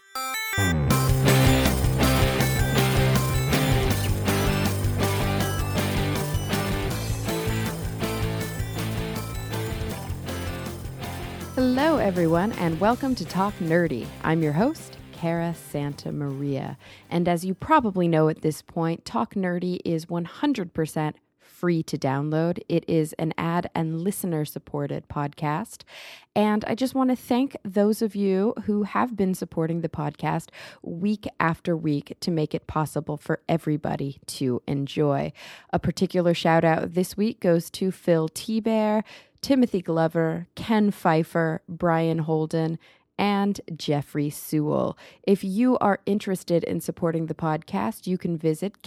Hello, everyone, and welcome to Talk Nerdy. I'm your host, Cara Santa Maria. And as you probably know at this point, Talk Nerdy is 100% free to download. It is an ad and listener-supported podcast. And I just want to thank those of you who have been supporting the podcast week after week to make it possible for everybody to enjoy. A particular shout out this week goes to Phil T-Bear, Timothy Glover, Ken Pfeiffer, Brian Holden, and Jeffrey Sewell. If you are interested in supporting the podcast, you can visit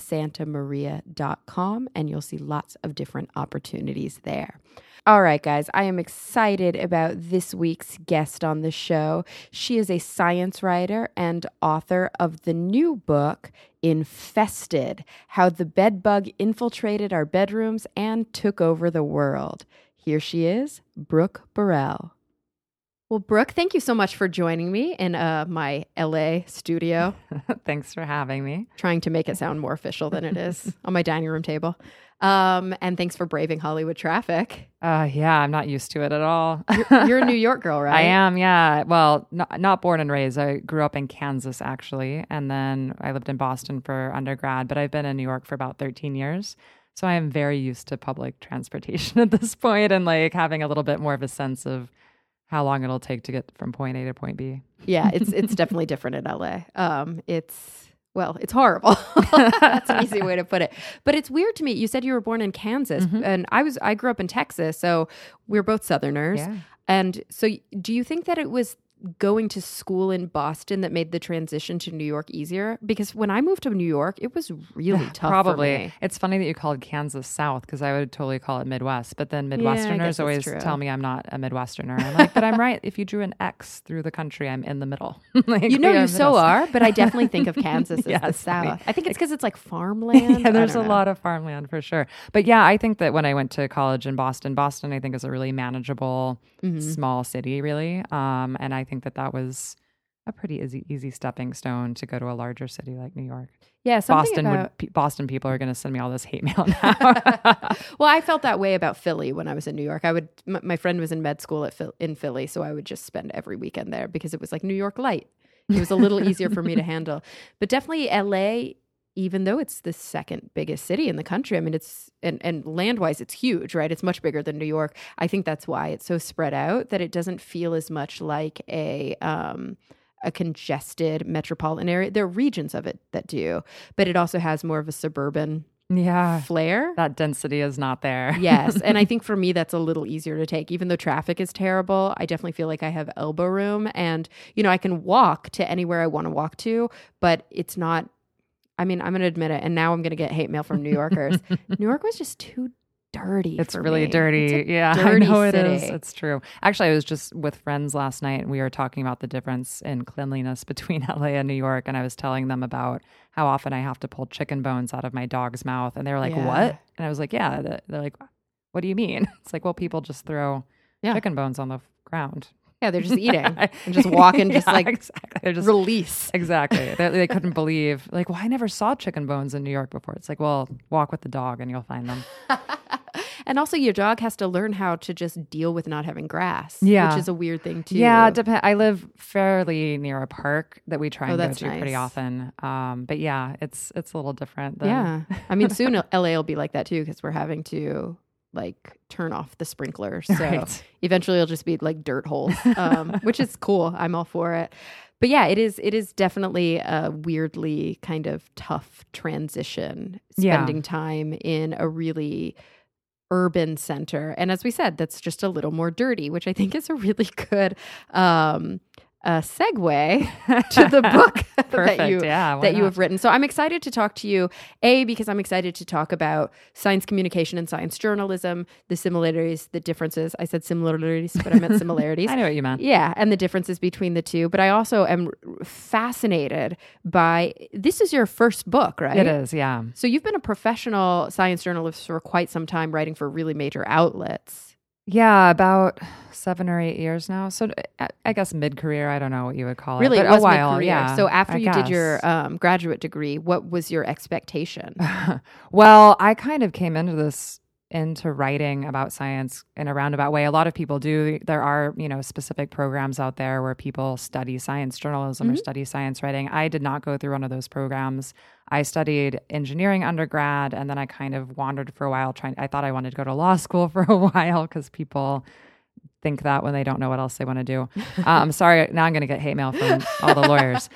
carasantamaria.com and you'll see lots of different opportunities there. All right, guys, I am excited about this week's guest on the show. She is a science writer and author of the new book, Infested: How the Bedbug Infiltrated Our Bedrooms and Took Over the World. Here she is, Brooke Burrell. Well, Brooke, thank you so much for joining me in my LA studio. Thanks for having me. Trying to make it sound more official than it is on my dining room table. And thanks for braving Hollywood traffic. Yeah, I'm not used to it at all. You're a New York girl, right? I am, yeah. Well, not born and raised. I grew up in Kansas, actually. And then I lived in Boston for undergrad, but I've been in New York for about 13 years. So I am very used to public transportation at this point and like having a little bit more of a sense of how long it'll take to get from point A to point B. Yeah, it's definitely different in LA. It's horrible. That's an easy way to put it. But it's weird to me. You said you were born in Kansas, and I grew up in Texas, so we're both Southerners. Yeah. And so do you think that it was going to school in Boston that made the transition to New York easier? Because when I moved to New York, it was really tough. Probably. For me. It's funny that you called Kansas South because I would totally call it Midwest. But then Midwesterners always tell me I'm not a Midwesterner. I'm like, but I'm right. If you drew an X through the country, I'm in the middle. Like, you so are, but I definitely think of Kansas as the South. I think it's because it's like farmland. Yeah, there's a lot of farmland for sure. But yeah, I think that when I went to college in Boston I think is a really manageable, small city, really. And I think that was a pretty easy stepping stone to go to a larger city like New York. Yeah, Boston people are going to send me all this hate mail now. Well, I felt that way about Philly when I was in New York. My friend was in med school in Philly, so I would just spend every weekend there because it was like New York light. It was a little easier for me to handle. But definitely LA, even though it's the second biggest city in the country, I mean, it's and land-wise, it's huge, right? It's much bigger than New York. I think that's why it's so spread out that it doesn't feel as much like a congested metropolitan area. There are regions of it that do, but it also has more of a suburban flair. That density is not there. Yes. And I think for me, that's a little easier to take. Even though traffic is terrible, I definitely feel like I have elbow room and, I can walk to anywhere I want to walk to, but it's not, I mean, I'm going to admit it. And now I'm going to get hate mail from New Yorkers. New York was just too dirty. It's really dirty. Dirty I know city. it is. It's true. Actually, I was just with friends last night and we were talking about the difference in cleanliness between LA and New York. And I was telling them about how often I have to pull chicken bones out of my dog's mouth. And they were like, what? And I was like, yeah. They're like, what do you mean? It's like, well, people just throw chicken bones on the ground. Yeah, they're just eating and just walking, exactly. They're just release. Exactly. They couldn't believe, like, well, I never saw chicken bones in New York before. It's like, well, walk with the dog and you'll find them. And also your dog has to learn how to just deal with not having grass, which is a weird thing too. Yeah, I live fairly near a park that we try and go to pretty often. But yeah, it's a little different. I mean, soon LA will be like that too because we're having to like turn off the sprinklers. So eventually it'll just be like dirt holes, which is cool. I'm all for it. But yeah, it is definitely a weirdly kind of tough transition, spending time in a really urban center. And as we said, that's just a little more dirty, which I think is a really good segue to the book that you have written. So I'm excited to talk to you, because I'm excited to talk about science communication and science journalism, the similarities, the differences. I said similarities, but I meant similarities. I know what you meant. Yeah, and the differences between the two. But I also am fascinated by, this is your first book, right? It is, yeah. So you've been a professional science journalist for quite some time, writing for really major outlets. Yeah, about 7 or 8 years now. So I guess mid-career, I don't know what you would call Really, it, it but was a while, mid-career. yeah. So after I you did your guess. graduate degree, what was your expectation? Well, I kind of came into writing about science in a roundabout way. A lot of people do. There are, specific programs out there where people study science journalism or study science writing. I did not go through one of those programs. I studied engineering undergrad, and then I kind of wandered for a while I thought I wanted to go to law school for a while because people think that when they don't know what else they want to do. Sorry, now I'm going to get hate mail from all the lawyers.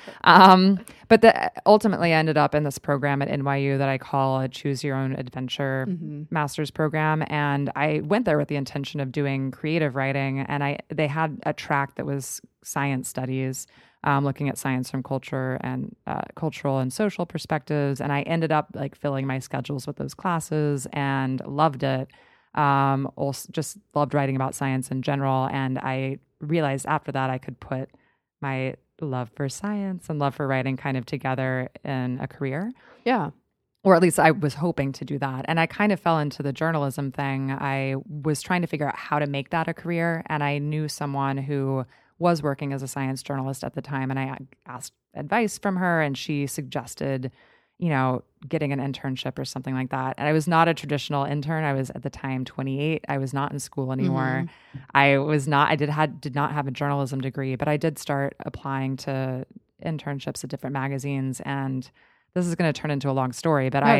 But ultimately, I ended up in this program at NYU that I call a Choose Your Own Adventure master's program, and I went there with the intention of doing creative writing. And they had a track that was science studies, looking at science from culture and cultural and social perspectives. And I ended up like filling my schedules with those classes and loved it. Also just loved writing about science in general. And I realized after that I could put my love for science and love for writing kind of together in a career. Yeah. Or at least I was hoping to do that. And I kind of fell into the journalism thing. I was trying to figure out how to make that a career. And I knew someone who was working as a science journalist at the time. And I asked advice from her, and she suggested getting an internship or something like that. And I was not a traditional intern. I was at the time 28. I was not in school anymore. I did not have a journalism degree, but I did start applying to internships at different magazines. And this is going to turn into a long story, but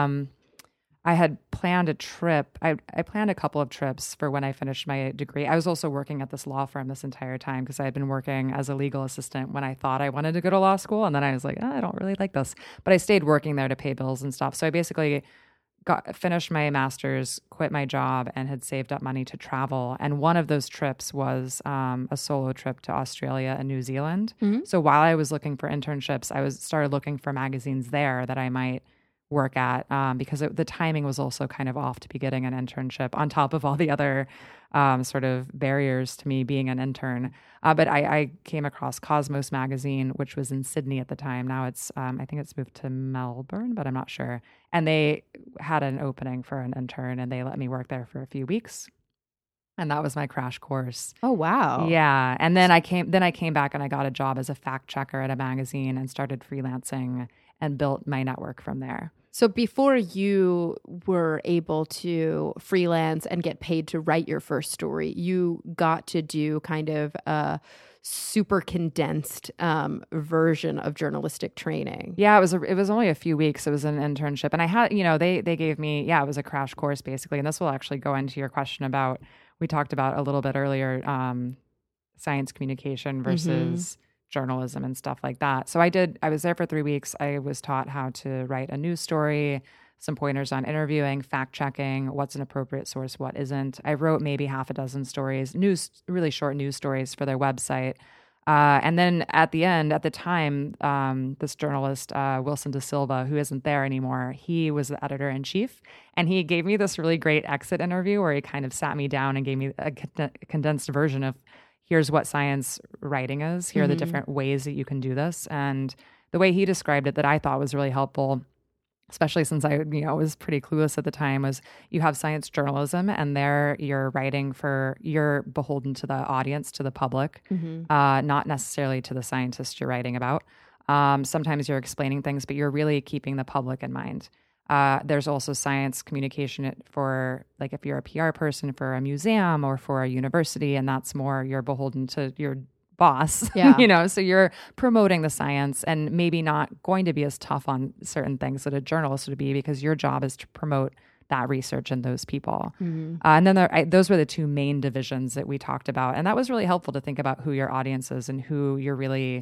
I had planned a trip. I planned a couple of trips for when I finished my degree. I was also working at this law firm this entire time because I had been working as a legal assistant when I thought I wanted to go to law school. And then I was like, I don't really like this. But I stayed working there to pay bills and stuff. So I basically finished my master's, quit my job, and had saved up money to travel. And one of those trips was a solo trip to Australia and New Zealand. So while I was looking for internships, started looking for magazines there that I might work at because the timing was also kind of off to be getting an internship on top of all the other sort of barriers to me being an intern. But I came across Cosmos magazine, which was in Sydney at the time. Now it's, I think it's moved to Melbourne, but I'm not sure. And they had an opening for an intern, and they let me work there for a few weeks. And that was my crash course. Oh, wow. Yeah. And then I came back and I got a job as a fact checker at a magazine and started freelancing and built my network from there. So before you were able to freelance and get paid to write your first story, you got to do kind of a super condensed version of journalistic training. Yeah, it was only a few weeks. It was an internship, and I had, they gave me, it was a crash course basically. And this will actually go into your question about, we talked about a little bit earlier, science communication versus journalism and stuff like that. So I was there for 3 weeks. I was taught how to write a news story, some pointers on interviewing, fact checking, what's an appropriate source, what isn't. I wrote maybe half a dozen stories, really short news stories for their website. And then at the time, this journalist, Wilson De Silva, who isn't there anymore, he was the editor-in-chief. And he gave me this really great exit interview where he kind of sat me down and gave me a condensed version of, here's what science writing is. Here are the different ways that you can do this. And the way he described it that I thought was really helpful, especially since I was pretty clueless at the time, was you have science journalism, and there you're you're beholden to the audience, to the public, not necessarily to the scientists you're writing about. Sometimes you're explaining things, but you're really keeping the public in mind. There's also science communication for, like, if you're a PR person for a museum or for a university, and that's more you're beholden to your boss, so you're promoting the science and maybe not going to be as tough on certain things that a journalist would be, because your job is to promote that research and those people. And then those were the two main divisions that we talked about. And that was really helpful to think about who your audience is and who you really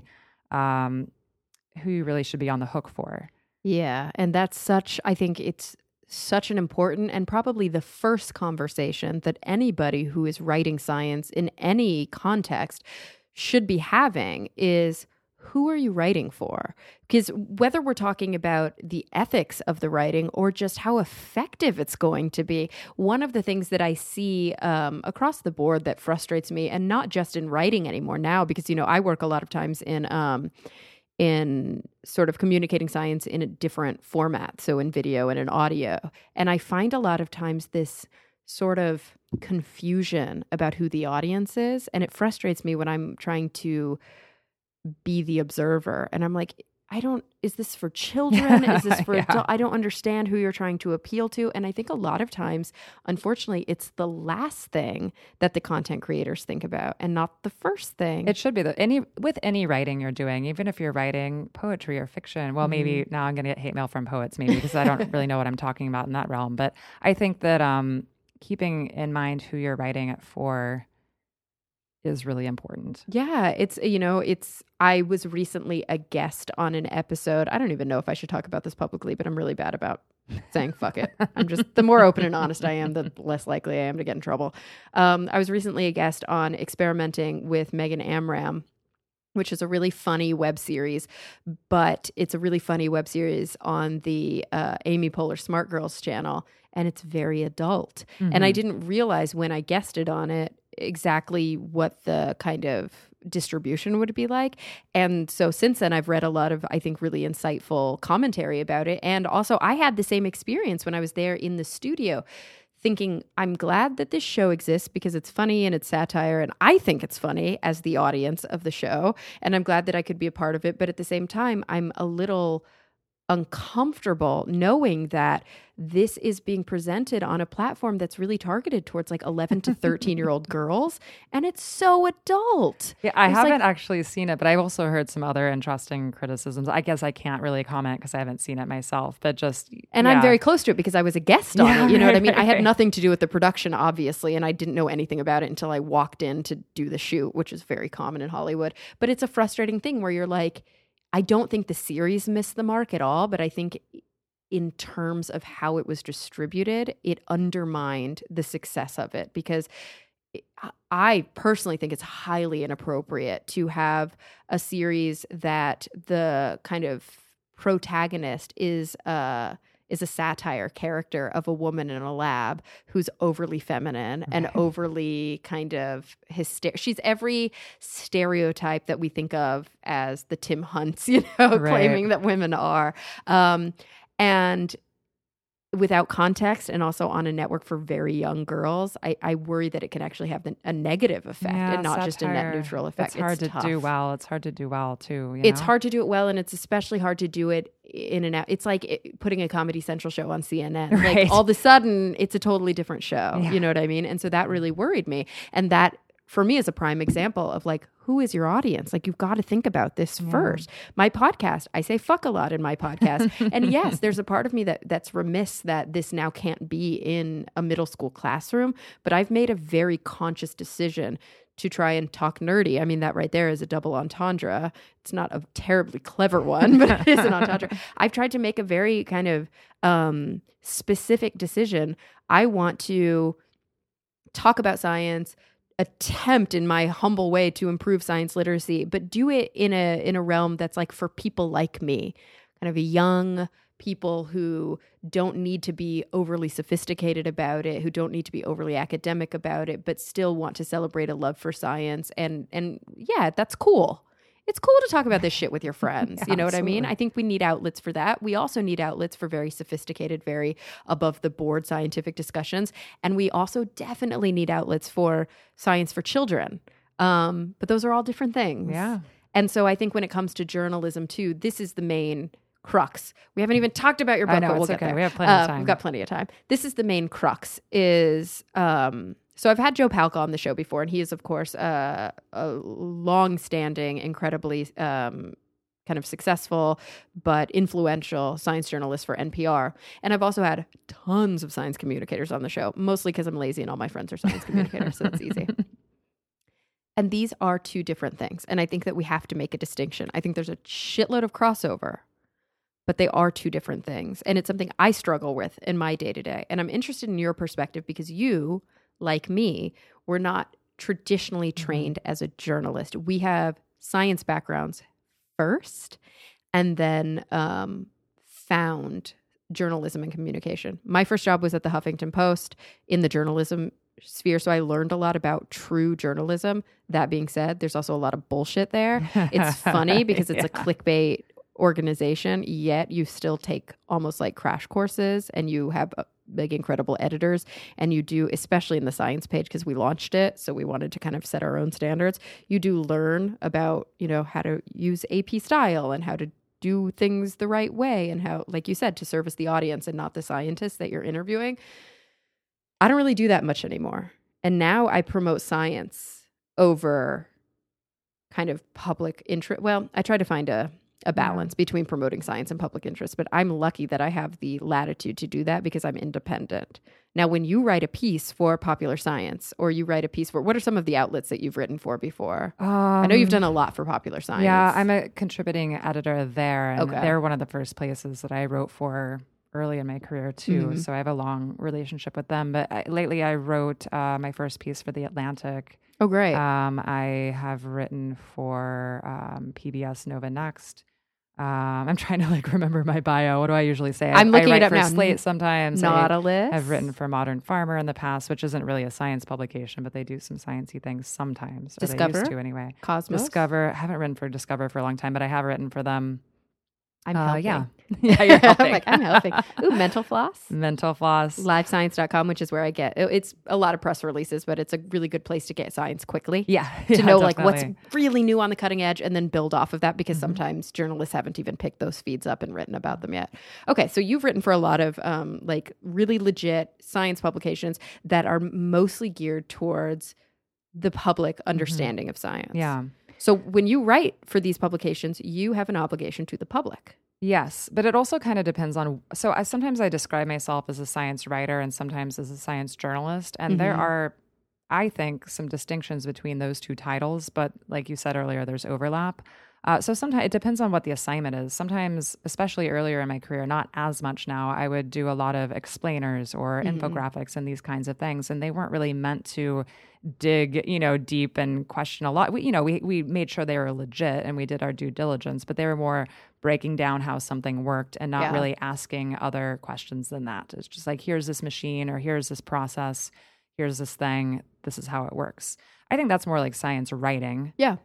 should be on the hook for. Yeah. And I think it's such an important and probably the first conversation that anybody who is writing science in any context should be having is, who are you writing for? Because whether we're talking about the ethics of the writing or just how effective it's going to be, one of the things that I see across the board that frustrates me, and not just in writing anymore now, because, I work a lot of times in sort of communicating science in a different format, so in video and in audio. And I find a lot of times this sort of confusion about who the audience is. And it frustrates me when I'm trying to be the observer. And I'm like, is this for children? Is this for adults? I don't understand who you're trying to appeal to. And I think a lot of times, unfortunately, it's the last thing that the content creators think about and not the first thing. It should be with any writing you're doing, even if you're writing poetry or fiction. Well, maybe now I'm going to get hate mail from poets, maybe because I don't really know what I'm talking about in that realm. But I think that keeping in mind who you're writing it for is really important. Yeah, I was recently a guest on an episode. I don't even know if I should talk about this publicly, but I'm really bad about saying fuck it. The more open and honest I am, the less likely I am to get in trouble. I was recently a guest on Experimenting with Megan Amram, which is a really funny web series, but it's a really funny web series on the Amy Poehler Smart Girls channel, and it's very adult. Mm-hmm. And I didn't realize when I guested on it exactly what the kind of distribution would be like. And so since then, I've read a lot of, I think, really insightful commentary about it. And also, I had the same experience when I was there in the studio, thinking, I'm glad that this show exists because it's funny and it's satire, and I think it's funny as the audience of the show. And I'm glad that I could be a part of it. But at the same time, I'm a little uncomfortable knowing that this is being presented on a platform that's really targeted towards like 11 to 13-year-old girls, and it's so adult. Yeah, I haven't actually seen it, but I've also heard some other interesting criticisms. I guess I can't really comment because I haven't seen it myself, but I'm very close to it because I was a guest on it. You know what I mean? I had nothing to do with the production, obviously, and I didn't know anything about it until I walked in to do the shoot, which is very common in Hollywood. But it's a frustrating thing where you're like, I don't think the series missed the mark at all, but I think in terms of how it was distributed, it undermined the success of it, because I personally think it's highly inappropriate to have a series that the kind of protagonist is a satire character of a woman in a lab who's overly feminine and overly kind of hysterical. She's every stereotype that we think of as the Tim Hunts, claiming that women are. And without context, and also on a network for very young girls, I worry that it can actually have a negative effect and not satire. Just a net neutral effect. It's hard to do well. It's hard to do well too. It's hard to do it well, and it's especially hard to do it in and out. It's like putting a Comedy Central show on CNN. Right. Like all of a sudden, it's a totally different show. Yeah. You know what I mean? And so that really worried me. And that, for me, is a prime example of like, who is your audience? Like, you've got to think about this first. My podcast, I say fuck a lot in my podcast. And yes, there's a part of me that's remiss that this now can't be in a middle school classroom, but I've made a very conscious decision to try and talk nerdy. I mean, that right there is a double entendre. It's not a terribly clever one, but it is an entendre. I've tried to make a very kind of specific decision. I want to talk about science, attempt in my humble way to improve science literacy, but do it in a realm that's like for people like me, kind of a young people who don't need to be overly sophisticated about it, who don't need to be overly academic about it, but still want to celebrate a love for science. And yeah, that's cool. It's cool to talk about this shit with your friends. You know what I mean? I think we need outlets for that. We also need outlets for very sophisticated, very above the board scientific discussions. And we also definitely need outlets for science for children. But those are all different things. Yeah. And so I think when it comes to journalism too, this is the main crux. We haven't even talked about your book, but we'll get there. We have plenty of time. We've got plenty of time. This is the main crux is, so I've had Joe Palca on the show before, and he is, of course, a long-standing, incredibly kind of successful but influential science journalist for NPR. And I've also had tons of science communicators on the show, mostly because I'm lazy and all my friends are science communicators, so it's easy. And these are two different things. And I think that we have to make a distinction. I think there's a shitload of crossover, but they are two different things. And it's something I struggle with in my day-to-day. And I'm interested in your perspective because you, like me, were not traditionally trained as a journalist. We have science backgrounds first, and then found journalism and communication. My first job was at the Huffington Post in the journalism sphere, so I learned a lot about true journalism. That being said, there's also a lot of bullshit there. It's funny because it's a clickbait organization, yet you still take almost like crash courses, and you have like incredible editors, and you do, especially in the science page, because we launched it, so we wanted to kind of set our own standards. You do learn about, how to use AP style and how to do things the right way, and how, like you said, to service the audience and not the scientists that you're interviewing. I don't really do that much anymore. And now I promote science over kind of public interest. Well, I try to find a balance between promoting science and public interest, but I'm lucky that I have the latitude to do that because I'm independent. Now, when you write a piece for Popular Science, or you write a piece for, what are some of the outlets that you've written for before? I know you've done a lot for Popular Science. Yeah, I'm a contributing editor there, and they're one of the first places that I wrote for early in my career too. So I have a long relationship with them. But lately I wrote my first piece for The Atlantic. Oh, great. I have written for PBS Nova Next. I'm trying to remember my bio. What do I usually say? I'm looking I write it up for now. Slate sometimes. Nautilus. I've written for Modern Farmer in the past, which isn't really a science publication, but they do some sciencey things sometimes. Discover. Or they used to anyway. Cosmos. Discover. I haven't written for Discover for a long time, but I have written for them. I'm helping. Yeah, you're helping. I'm helping. Ooh, Mental Floss. Mental Floss. Livescience.com, which is where I get, it's a lot of press releases, but it's a really good place to get science quickly. Yeah. To know definitely. what's really new on the cutting edge, and then build off of that, because sometimes journalists haven't even picked those feeds up and written about them yet. Okay. So you've written for a lot of really legit science publications that are mostly geared towards the public understanding of science. Yeah. So when you write for these publications, you have an obligation to the public. Yes, but it also kind of depends on, sometimes I describe myself as a science writer and sometimes as a science journalist. And there are, I think, some distinctions between those two titles, but like you said earlier, there's overlap. So sometimes it depends on what the assignment is. Sometimes, especially earlier in my career, not as much now, I would do a lot of explainers or infographics and these kinds of things. And they weren't really meant to dig, deep and question a lot. We made sure they were legit and we did our due diligence, but they were more breaking down how something worked and not really asking other questions than that. It's just like, here's this machine, or here's this process, here's this thing, this is how it works. I think that's more like science writing. Yeah.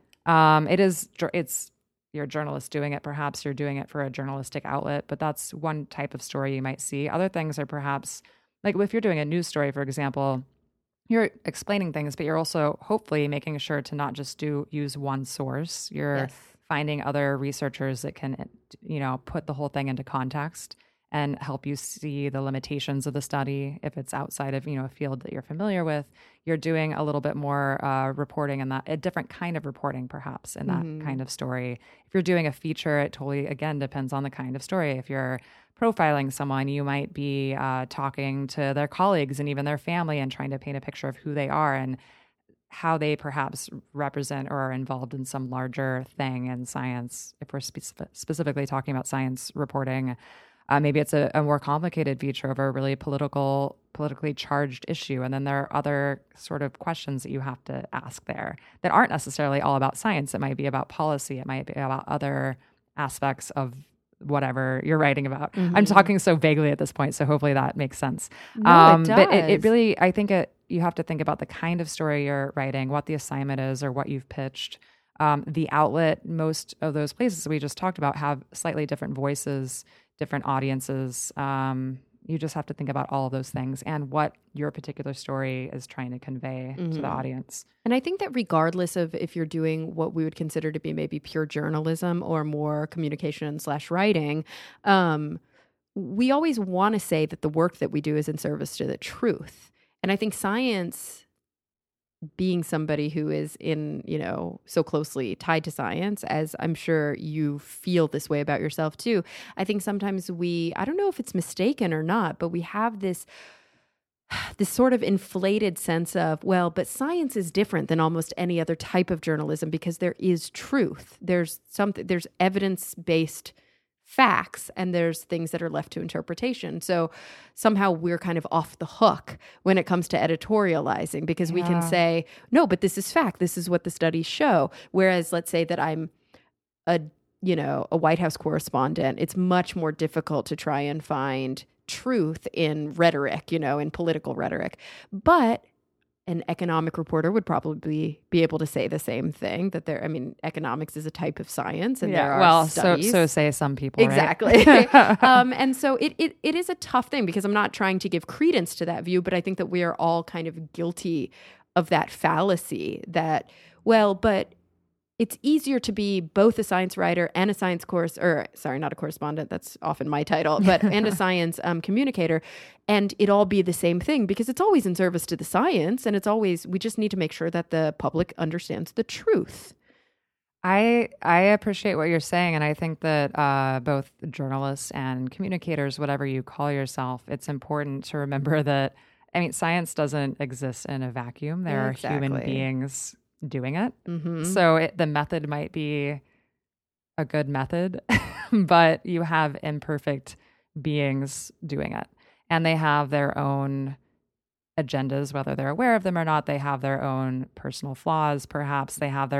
It's you're a journalist doing it. Perhaps you're doing it for a journalistic outlet, but that's one type of story you might see. Other things are perhaps, like if you're doing a news story, for example, you're explaining things, but you're also hopefully making sure to not just use one source. You're finding other researchers that can, put the whole thing into context and help you see the limitations of the study. If it's outside of, a field that you're familiar with, you're doing a little bit more reporting, and a different kind of reporting perhaps in that kind of story. If you're doing a feature, it totally, again, depends on the kind of story. If you're profiling someone, you might be talking to their colleagues and even their family and trying to paint a picture of who they are and how they perhaps represent or are involved in some larger thing in science. If we're specifically talking about science reporting, maybe it's a more complicated feature of a really politically charged issue. And then there are other sort of questions that you have to ask there that aren't necessarily all about science. It might be about policy. It might be about other aspects of whatever you're writing about. I'm talking so vaguely at this point, so hopefully that makes sense. No, it does. But it really, I think you have to think about the kind of story you're writing, what the assignment is, or what you've pitched. The outlet, most of those places we just talked about have slightly different voices, different audiences. You just have to think about all of those things and what your particular story is trying to convey to the audience. And I think that regardless of if you're doing what we would consider to be maybe pure journalism or more communication/writing, we always want to say that the work that we do is in service to the truth. And I think science, being somebody who is in, so closely tied to science, as I'm sure you feel this way about yourself too, I think sometimes I don't know if it's mistaken or not, but we have this sort of inflated sense of, well, but science is different than almost any other type of journalism because there is truth. There's evidence-based facts, and there's things that are left to interpretation. So somehow we're kind of off the hook when it comes to editorializing, because we can say, no, but this is fact. This is what the studies show. Whereas let's say that I'm a White House correspondent, it's much more difficult to try and find truth in rhetoric, in political rhetoric. But an economic reporter would probably be able to say the same thing, that economics is a type of science, and there are studies. So say some people, exactly. Right? And so it is a tough thing, because I'm not trying to give credence to that view, but I think that we are all kind of guilty of that fallacy that, well, but it's easier to be both a science writer and a science not a correspondent, that's often my title, but and a science communicator, and it all be the same thing, because it's always in service to the science, and we just need to make sure that the public understands the truth. I appreciate what you're saying, and I think that both journalists and communicators, whatever you call yourself, it's important to remember that, science doesn't exist in a vacuum. There are human beings doing it. Mm-hmm. So the method might be a good method, but you have imperfect beings doing it. And they have their own agendas, whether they're aware of them or not. They have their own personal flaws, perhaps.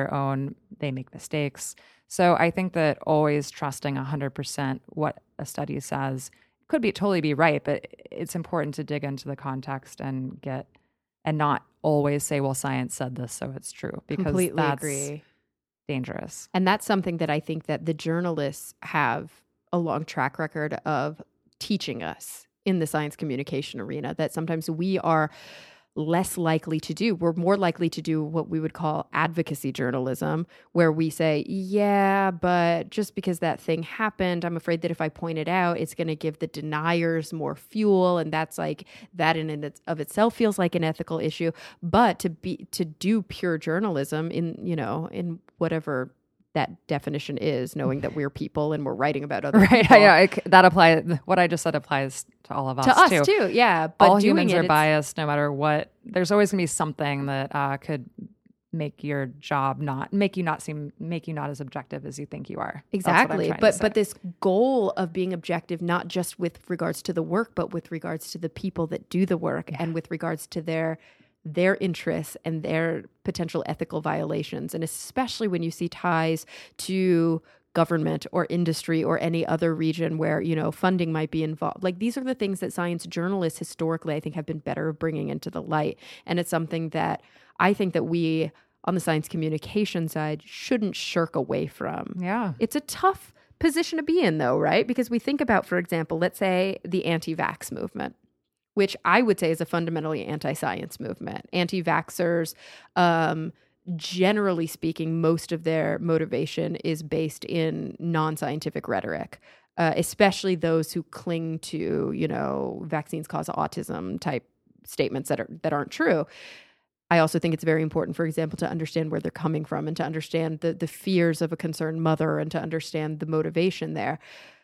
They make mistakes. So I think that always trusting 100% what a study says could totally be right, but it's important to dig into the context and not always say, well, science said this, so it's true, because completely that's agree. Dangerous. And that's something that I think that the journalists have a long track record of teaching us in the science communication arena, that sometimes we are less likely to do. We're more likely to do what we would call advocacy journalism, where we say, yeah, but just because that thing happened, I'm afraid that if I point it out, it's going to give the deniers more fuel. And that's like, that in and of itself feels like an ethical issue. But to do pure journalism in whatever that definition is, knowing that we're people and we're writing about other people. Yeah, that applies. What I just said applies to all of us, to us too. Yeah, but all humans are biased, no matter what. There's always going to be something that could make your job make you not as objective as you think you are. Exactly. But this goal of being objective, not just with regards to the work, but with regards to the people that do the work, and with regards to their interests and their potential ethical violations. And especially when you see ties to government or industry or any other region where, funding might be involved. Like, these are the things that science journalists historically, I think, have been better at bringing into the light. And it's something that I think that we on the science communication side shouldn't shirk away from. Yeah. It's a tough position to be in, though, right? Because we think about, for example, let's say the anti-vax movement, which I would say is a fundamentally anti-science movement. Anti-vaxxers, generally speaking, most of their motivation is based in non-scientific rhetoric, especially those who cling to, vaccines cause autism type statements that aren't true. I also think it's very important, for example, to understand where they're coming from and to understand the fears of a concerned mother and to understand the motivation there.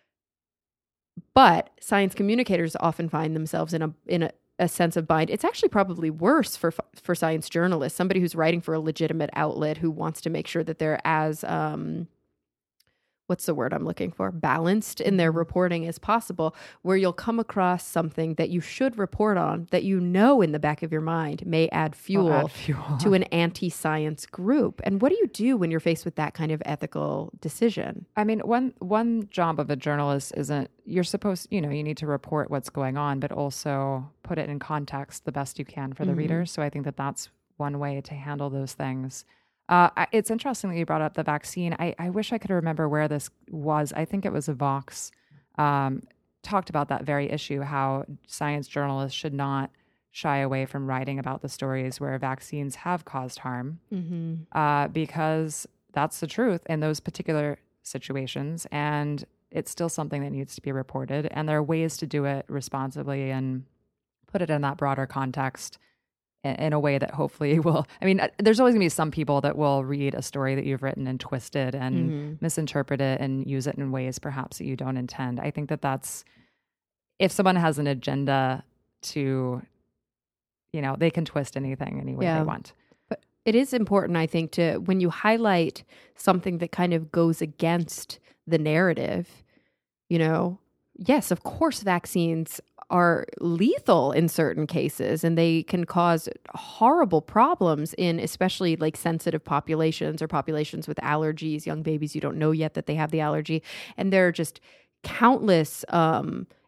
But science communicators often find themselves in a sense of bind. It's actually probably worse for science journalists, somebody who's writing for a legitimate outlet who wants to make sure that they're as what's the word I'm looking for? Balanced in their reporting as possible, where you'll come across something that you should report on that in the back of your mind may add fuel to an anti-science group. And what do you do when you're faced with that kind of ethical decision? One job of a journalist isn't, you're supposed, you need to report what's going on, but also put it in context the best you can for the readers. So I think that that's one way to handle those things. It's interesting that you brought up the vaccine. I wish I could remember where this was. I think it was a Vox talked about that very issue, how science journalists should not shy away from writing about the stories where vaccines have caused harm, because that's the truth in those particular situations. And it's still something that needs to be reported. And there are ways to do it responsibly and put it in that broader context in a way that hopefully will, there's always gonna be some people that will read a story that you've written and twist it and misinterpret it and use it in ways perhaps that you don't intend. I think that that's, if someone has an agenda to, they can twist anything any way they want. But it is important, I think, to, when you highlight something that kind of goes against the narrative, yes, of course, vaccines are lethal in certain cases, and they can cause horrible problems in especially like sensitive populations or populations with allergies, young babies you don't know yet that they have the allergy. And there are just countless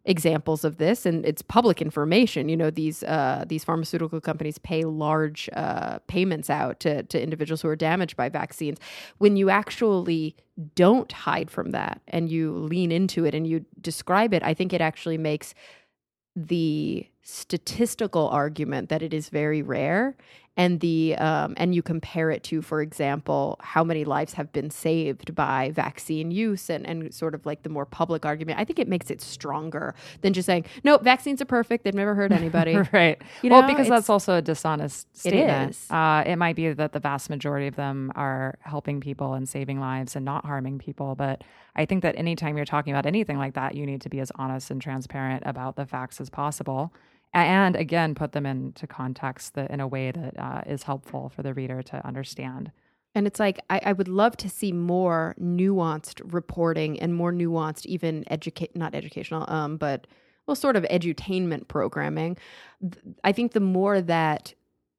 examples of this, and it's public information. These pharmaceutical companies pay large payments out to individuals who are damaged by vaccines. When you actually don't hide from that and you lean into it and you describe it, I think it actually makes the statistical argument that it is very rare, and and you compare it to, for example, how many lives have been saved by vaccine use, and sort of like the more public argument. I think it makes it stronger than just saying, no, vaccines are perfect, they've never hurt anybody. Right. Well, because that's also a dishonest statement. It is. It might be that the vast majority of them are helping people and saving lives and not harming people. But I think that anytime you're talking about anything like that, you need to be as honest and transparent about the facts as possible. And again, put them into context in a way that is helpful for the reader to understand. And it's like, I would love to see more nuanced reporting and more nuanced, even not educational, but sort of edutainment programming. I think the more that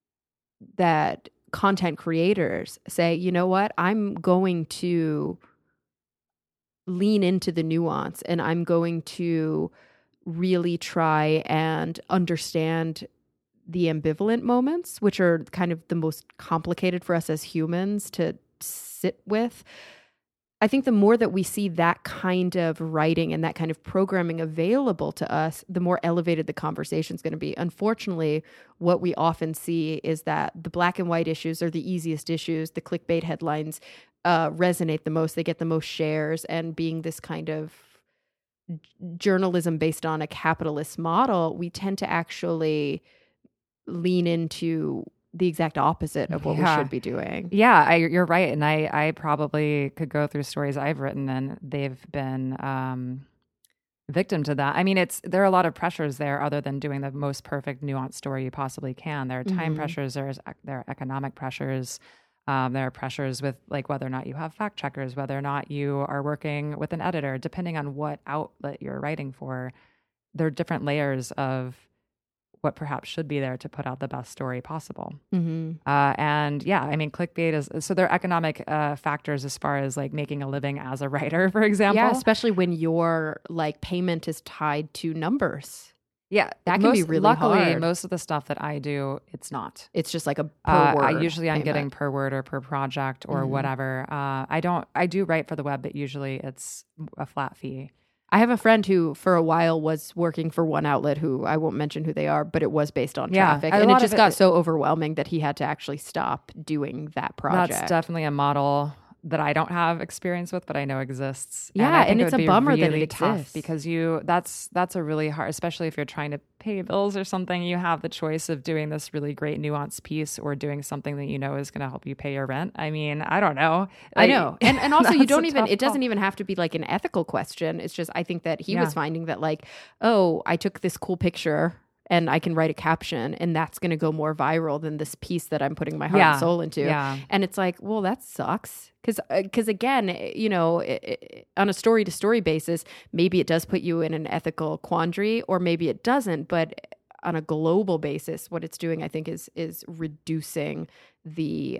content creators say, you know what, I'm going to lean into the nuance, and I'm going to really try and understand the ambivalent moments, which are kind of the most complicated for us as humans to sit with. I think the more that we see that kind of writing and that kind of programming available to us, the more elevated the conversation is going to be. Unfortunately, what we often see is that the black and white issues are the easiest issues. The clickbait headlines resonate the most. They get the most shares, and being this kind of journalism based on a capitalist model, we tend to actually lean into the exact opposite of what we should be doing. Yeah, you're right. And I probably could go through stories I've written, and they've been victim to that. I mean, there are a lot of pressures there other than doing the most perfect nuanced story you possibly can. There are time pressures, there are economic pressures. There are pressures with like whether or not you have fact checkers, whether or not you are working with an editor, depending on what outlet you're writing for. There are different layers of what perhaps should be there to put out the best story possible. And yeah, I mean, clickbait so there are economic factors as far as like making a living as a writer, for example. Yeah, especially when your like payment is tied to numbers. Yeah, that can be really luckily, hard. Most of the stuff that I do, it's not. It's just like a per word. I'm getting per word or per project or whatever. I do write for the web, but usually it's a flat fee. I have a friend who for a while was working for one outlet who I won't mention who they are, but it was based on traffic. And it just got so overwhelming that he had to actually stop doing that project. That's definitely a model that I don't have experience with, but I know exists. Yeah, and it's a bummer really that it exists because that's a really hard, especially if you're trying to pay bills or something. You have the choice of doing this really great nuanced piece or doing something that you know is going to help you pay your rent. I mean, I don't know. I know, and also you don't even. It doesn't even have to be like an ethical question. It's just I think that he was finding that like, oh, I took this cool picture and I can write a caption and that's going to go more viral than this piece that I'm putting my heart and soul into. Yeah. And it's like, well, that sucks. Because again, you know, on a story to story basis, maybe it does put you in an ethical quandary or maybe it doesn't. But on a global basis, what it's doing, I think, is reducing the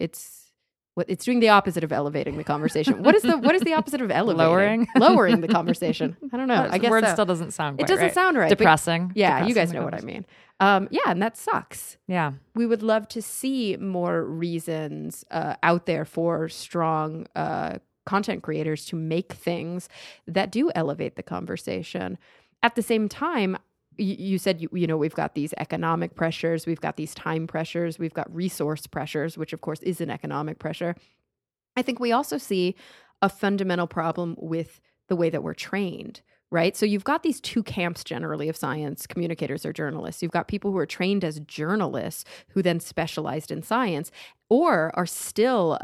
it's doing the opposite of elevating the conversation. What is the opposite of elevating? Lowering the conversation. I don't know. I guess the word still doesn't sound quite right. It doesn't sound right. Depressing. Yeah, you guys know what I mean. Yeah, and that sucks. Yeah. We would love to see more reasons out there for strong content creators to make things that do elevate the conversation. At the same time, you said, you know, we've got these economic pressures, we've got these time pressures, we've got resource pressures, which of course is an economic pressure. I think we also see a fundamental problem with the way that we're trained, right? So you've got these two camps generally of science communicators or journalists. You've got people who are trained as journalists who then specialized in science or are still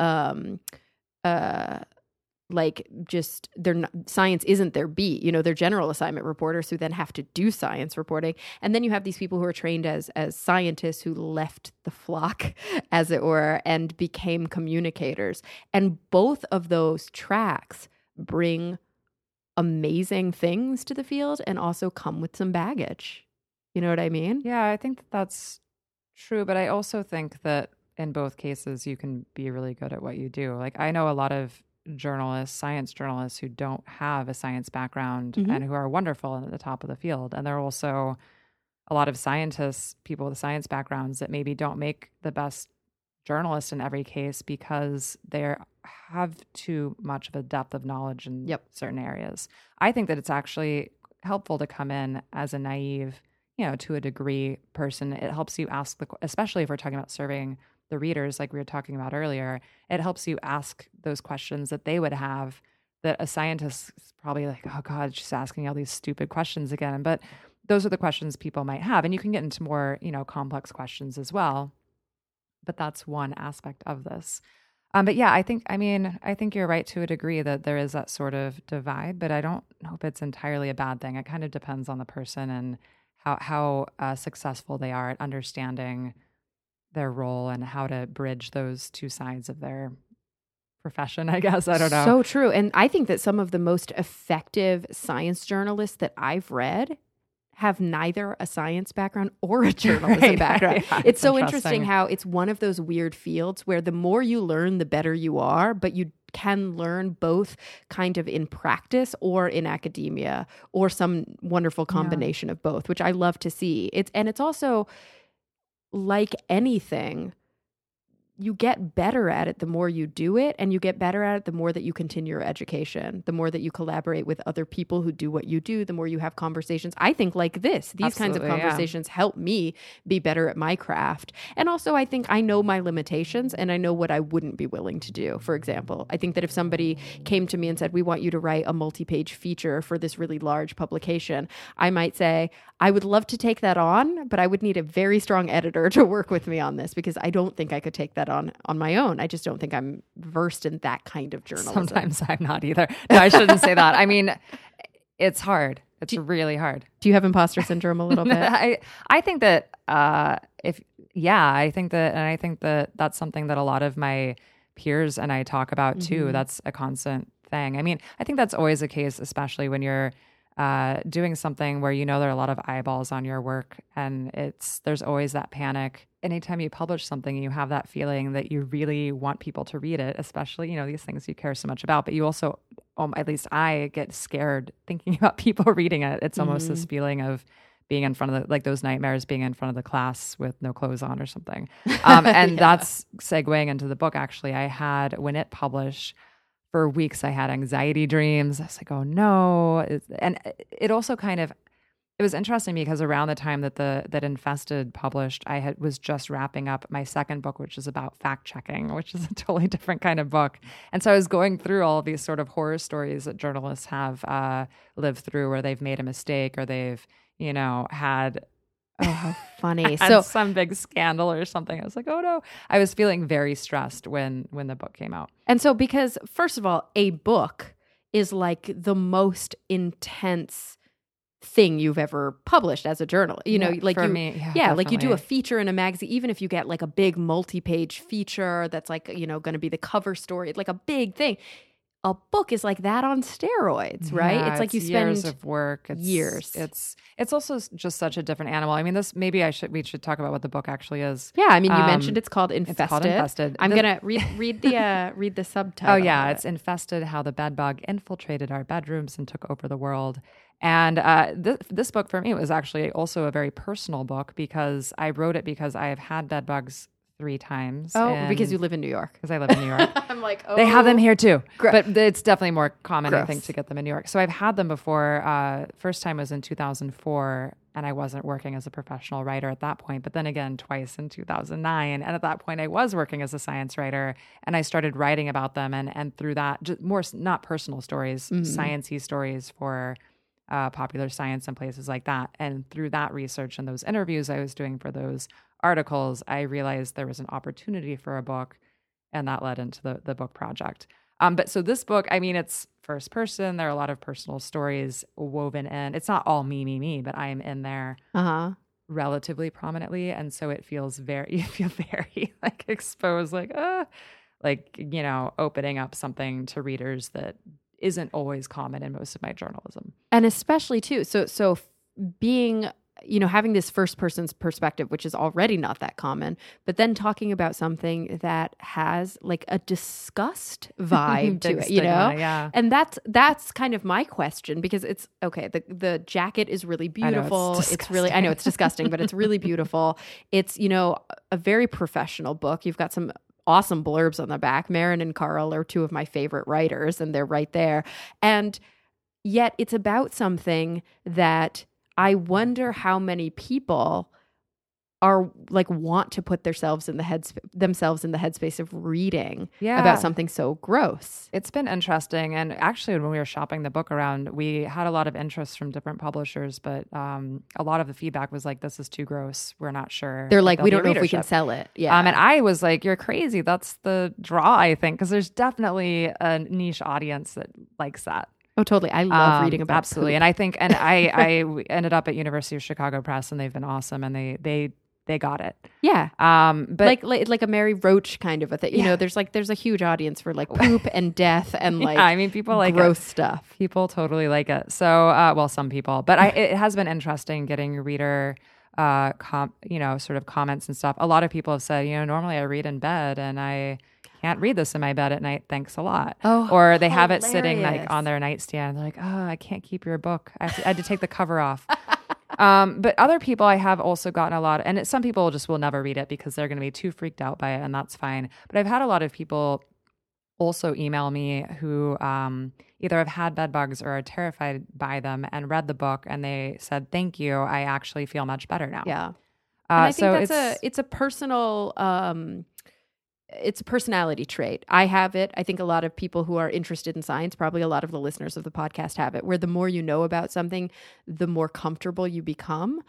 like just science isn't their beat, you know, they're general assignment reporters who then have to do science reporting. And then you have these people who are trained as scientists who left the flock, as it were, and became communicators. And both of those tracks bring amazing things to the field and also come with some baggage. You know what I mean? Yeah, I think that's true. But I also think that in both cases, you can be really good at what you do. Like I know a lot of journalists, science journalists who don't have a science background and who are wonderful and at the top of the field. And there are also a lot of scientists, people with science backgrounds that maybe don't make the best journalists in every case because they have too much of a depth of knowledge in certain areas. I think that it's actually helpful to come in as a naive, to a degree person. It helps you ask especially if we're talking about serving the readers, like we were talking about earlier, it helps you ask those questions that they would have that a scientist is probably like, oh God, she's asking all these stupid questions again. But those are the questions people might have. And you can get into more, complex questions as well. But that's one aspect of this. But yeah, I think you're right to a degree that there is that sort of divide, but I don't know if it's entirely a bad thing. It kind of depends on the person and how successful they are at understanding their role and how to bridge those two sides of their profession, I guess. I don't know. So true. And I think that some of the most effective science journalists that I've read have neither a science background or a journalism background. Yeah, it's so interesting how it's one of those weird fields where the more you learn, the better you are, but you can learn both kind of in practice or in academia or some wonderful combination of both, which I love to see. It's also like anything, you get better at it the more you do it, and you get better at it the more that you continue your education, the more that you collaborate with other people who do what you do, the more you have conversations. I think like this, these kinds of conversations help me be better at my craft. And also I think I know my limitations and I know what I wouldn't be willing to do. For example, I think that if somebody came to me and said, we want you to write a multi-page feature for this really large publication, I might say, I would love to take that on, but I would need a very strong editor to work with me on this because I don't think I could take that on my own. I just don't think I'm versed in that kind of journalism. Sometimes I'm not either. No, I shouldn't say that. I mean, it's hard. It's really hard. Do you have imposter syndrome a little bit? I think that I think that that's something that a lot of my peers and I talk about too. That's a constant thing. I mean, I think that's always the case, especially when you're doing something where there are a lot of eyeballs on your work, and there's always that panic. Anytime you publish something, you have that feeling that you really want people to read it, especially these things you care so much about. But you also, at least I get scared thinking about people reading it. It's almost this feeling of being in front of like those nightmares, being in front of the class with no clothes on or something. And that's segueing into the book. Actually, when it published, for weeks, I had anxiety dreams. I was like, oh no. And it also it was interesting because around the time that Infested published, I was just wrapping up my second book, which is about fact checking, which is a totally different kind of book. And so I was going through all of these sort of horror stories that journalists have lived through where they've made a mistake or they've, had oh, how funny. So some big scandal or something. I was like, oh no. I was feeling very stressed when the book came out. And so because first of all, a book is like the most intense thing you've ever published as a journalist. You do a feature in a magazine, even if you get like a big multi-page feature that's like, going to be the cover story, it's like a big thing. A book is like that on steroids, right? Yeah, it's like you spend years of work. Years. It's also just such a different animal. I mean, we should talk about what the book actually is. Yeah, I mean, you mentioned it's called Infested. It's called Infested. I'm gonna read the subtitle. Oh yeah, it's Infested: How the Bedbug Infiltrated Our Bedrooms and Took Over the World. And this book for me was actually also a very personal book because I wrote it because I have had bedbugs 3 times. Oh, because you live in New York. Because I live in New York. I'm like, oh. They have them here too. But it's definitely more common, I think, to get them in New York. So I've had them before. First time was in 2004, and I wasn't working as a professional writer at that point. But then again, twice in 2009. And at that point, I was working as a science writer, and I started writing about them. And through that, just more, not personal stories, science-y stories for popular science and places like that. And through that research and those interviews I was doing for those articles, I realized there was an opportunity for a book, and that led into the book project. But so this book, I mean, it's first person. There are a lot of personal stories woven in. It's not all me, but I am in there relatively prominently. And so you feel very like exposed, like opening up something to readers that isn't always common in most of my journalism. And especially too, so being having this first person's perspective, which is already not that common, but then talking about something that has like a disgust vibe to it, stigma, yeah. And that's kind of my question, because it's okay. The jacket is really beautiful. I know it's disgusting, but it's really beautiful. It's, a very professional book. You've got some awesome blurbs on the back. Maren and Carl are two of my favorite writers, and they're right there. And yet it's about something that I wonder how many people are like want to put themselves in the headspace of reading about something so gross. It's been interesting. And actually, when we were shopping the book around, we had a lot of interest from different publishers, but a lot of the feedback was like, this is too gross. We're not sure. They're like, we don't know if we can sell it. Yeah. And I was like, you're crazy. That's the draw, I think, because there's definitely a niche audience that likes that. Oh, totally. I love reading about absolutely. poop. And I think, and I ended up at University of Chicago Press, and they've been awesome, and they got it. Yeah. But like a Mary Roach kind of a thing. There's a huge audience for like poop and death and like people like gross stuff. People totally like it. So, well, some people, but it has been interesting getting reader sort of comments and stuff. A lot of people have said, normally I read in bed and I can't read this in my bed at night. Thanks a lot. Oh, or they have it sitting like on their nightstand. They're like, oh, I can't keep your book. I had to take the cover off. But other people I have also gotten a lot, and some people just will never read it because they're going to be too freaked out by it, and that's fine. But I've had a lot of people also email me who either have had bed bugs or are terrified by them and read the book, and they said, thank you, I actually feel much better now. Yeah. And I think it's a personal... it's a personality trait. I have it. I think a lot of people who are interested in science, probably a lot of the listeners of the podcast have it, where the more you know about something, the more comfortable you become.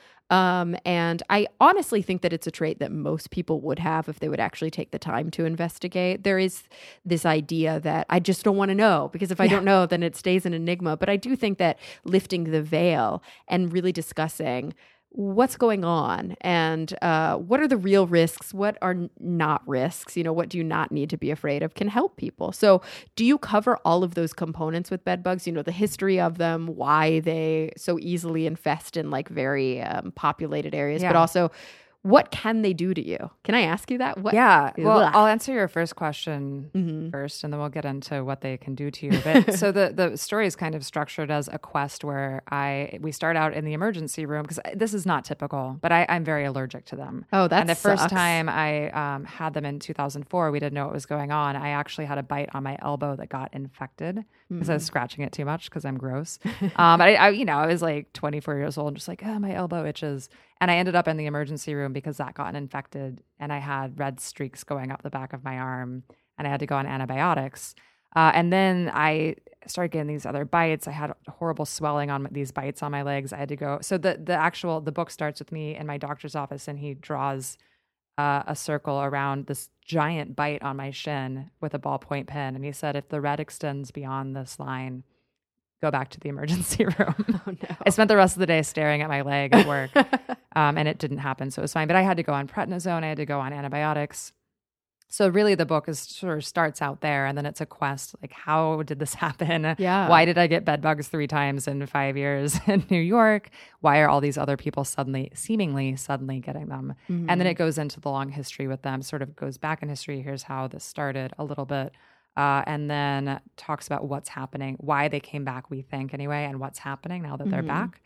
And I honestly think that it's a trait that most people would have if they would actually take the time to investigate. There is this idea that I just don't want to know, because if I don't know, then it stays an enigma. But I do think that lifting the veil and really discussing what's going on and what are the real risks, what are not risks, what do you not need to be afraid of, can help people. So do you cover all of those components with bed bugs, the history of them, why they so easily infest in like very populated areas, but also what can they do to you? Can I ask you that? Well, I'll answer your first question first, and then we'll get into what they can do to you. But so the story is kind of structured as a quest where we start out in the emergency room, because this is not typical, but I'm very allergic to them. Oh, that's And the first time I had them in 2004, we didn't know what was going on. I actually had a bite on my elbow that got infected because I was scratching it too much because I'm gross. But I was like 24 years old, just like, oh, my elbow itches. And I ended up in the emergency room because that got infected, and I had red streaks going up the back of my arm, and I had to go on antibiotics. And then I started getting these other bites. I had horrible swelling on these bites on my legs. I had to go. So the book starts with me in my doctor's office, and he draws a circle around this giant bite on my shin with a ballpoint pen. And he said, if the red extends beyond this line, go back to the emergency room. Oh, no. I spent the rest of the day staring at my leg at work, and it didn't happen, so it was fine. But I had to go on prednisone. I had to go on antibiotics. So really the book sort of starts out there, and then it's a quest, like, how did this happen? Yeah. Why did I get bed bugs 3 times in 5 years in New York? Why are all these other people seemingly suddenly getting them? Mm-hmm. And then it goes into the long history with them, sort of goes back in history. Here's how this started a little bit. And then talks about what's happening, why they came back, we think anyway, and what's happening now that they're back.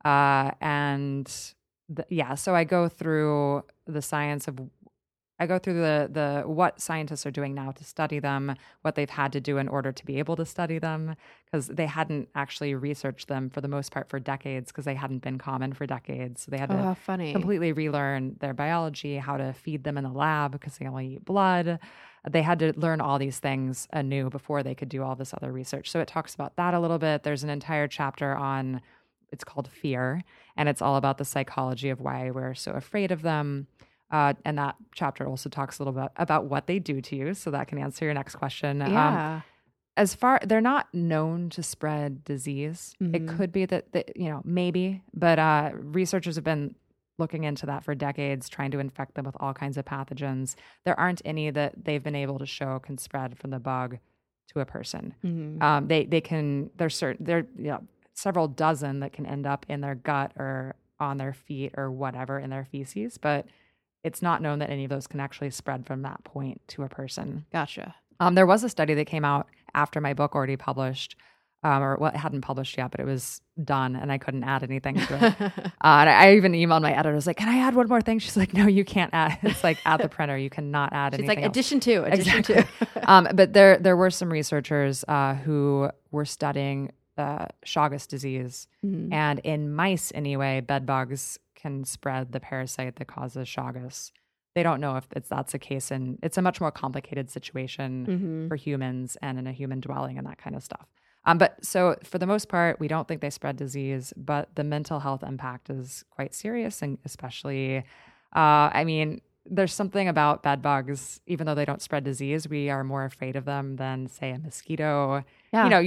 So I go through the science of, the what scientists are doing now to study them, what they've had to do in order to be able to study them, because they hadn't actually researched them for the most part for decades, because they hadn't been common for decades. So they had to completely relearn their biology, how to feed them in the lab because they only eat blood. They had to learn all these things anew before they could do all this other research. So it talks about that a little bit. There's an entire chapter on, it's called Fear, and it's all about the psychology of why we're so afraid of them. And that chapter also talks a little bit about what they do to you. So that can answer your next question. Yeah. They're not known to spread disease. Mm-hmm. It could be that maybe, but researchers have been looking into that for decades, trying to infect them with all kinds of pathogens. There aren't any that they've been able to show can spread from the bug to a person. Mm-hmm. They can. There's several dozen that can end up in their gut or on their feet or whatever in their feces, but it's not known that any of those can actually spread from that point to a person. Gotcha. There was a study that came out after my book already published, it hadn't published yet, but it was done and I couldn't add anything to it. And I even emailed my editor. I was like, can I add one more thing? She's like, no, you can't add. It's like at the printer, you cannot add anything She's like, else. addition to. Exactly. But there were some researchers who were studying Chagas disease. Mm-hmm. And in mice anyway, bed bugs can spread the parasite that causes Chagas. They don't know if that's the case, and it's a much more complicated situation for humans and in a human dwelling and that kind of stuff. But so for the most part, we don't think they spread disease, but the mental health impact is quite serious. And especially, there's something about bed bugs, even though they don't spread disease, we are more afraid of them than say a mosquito. Yeah.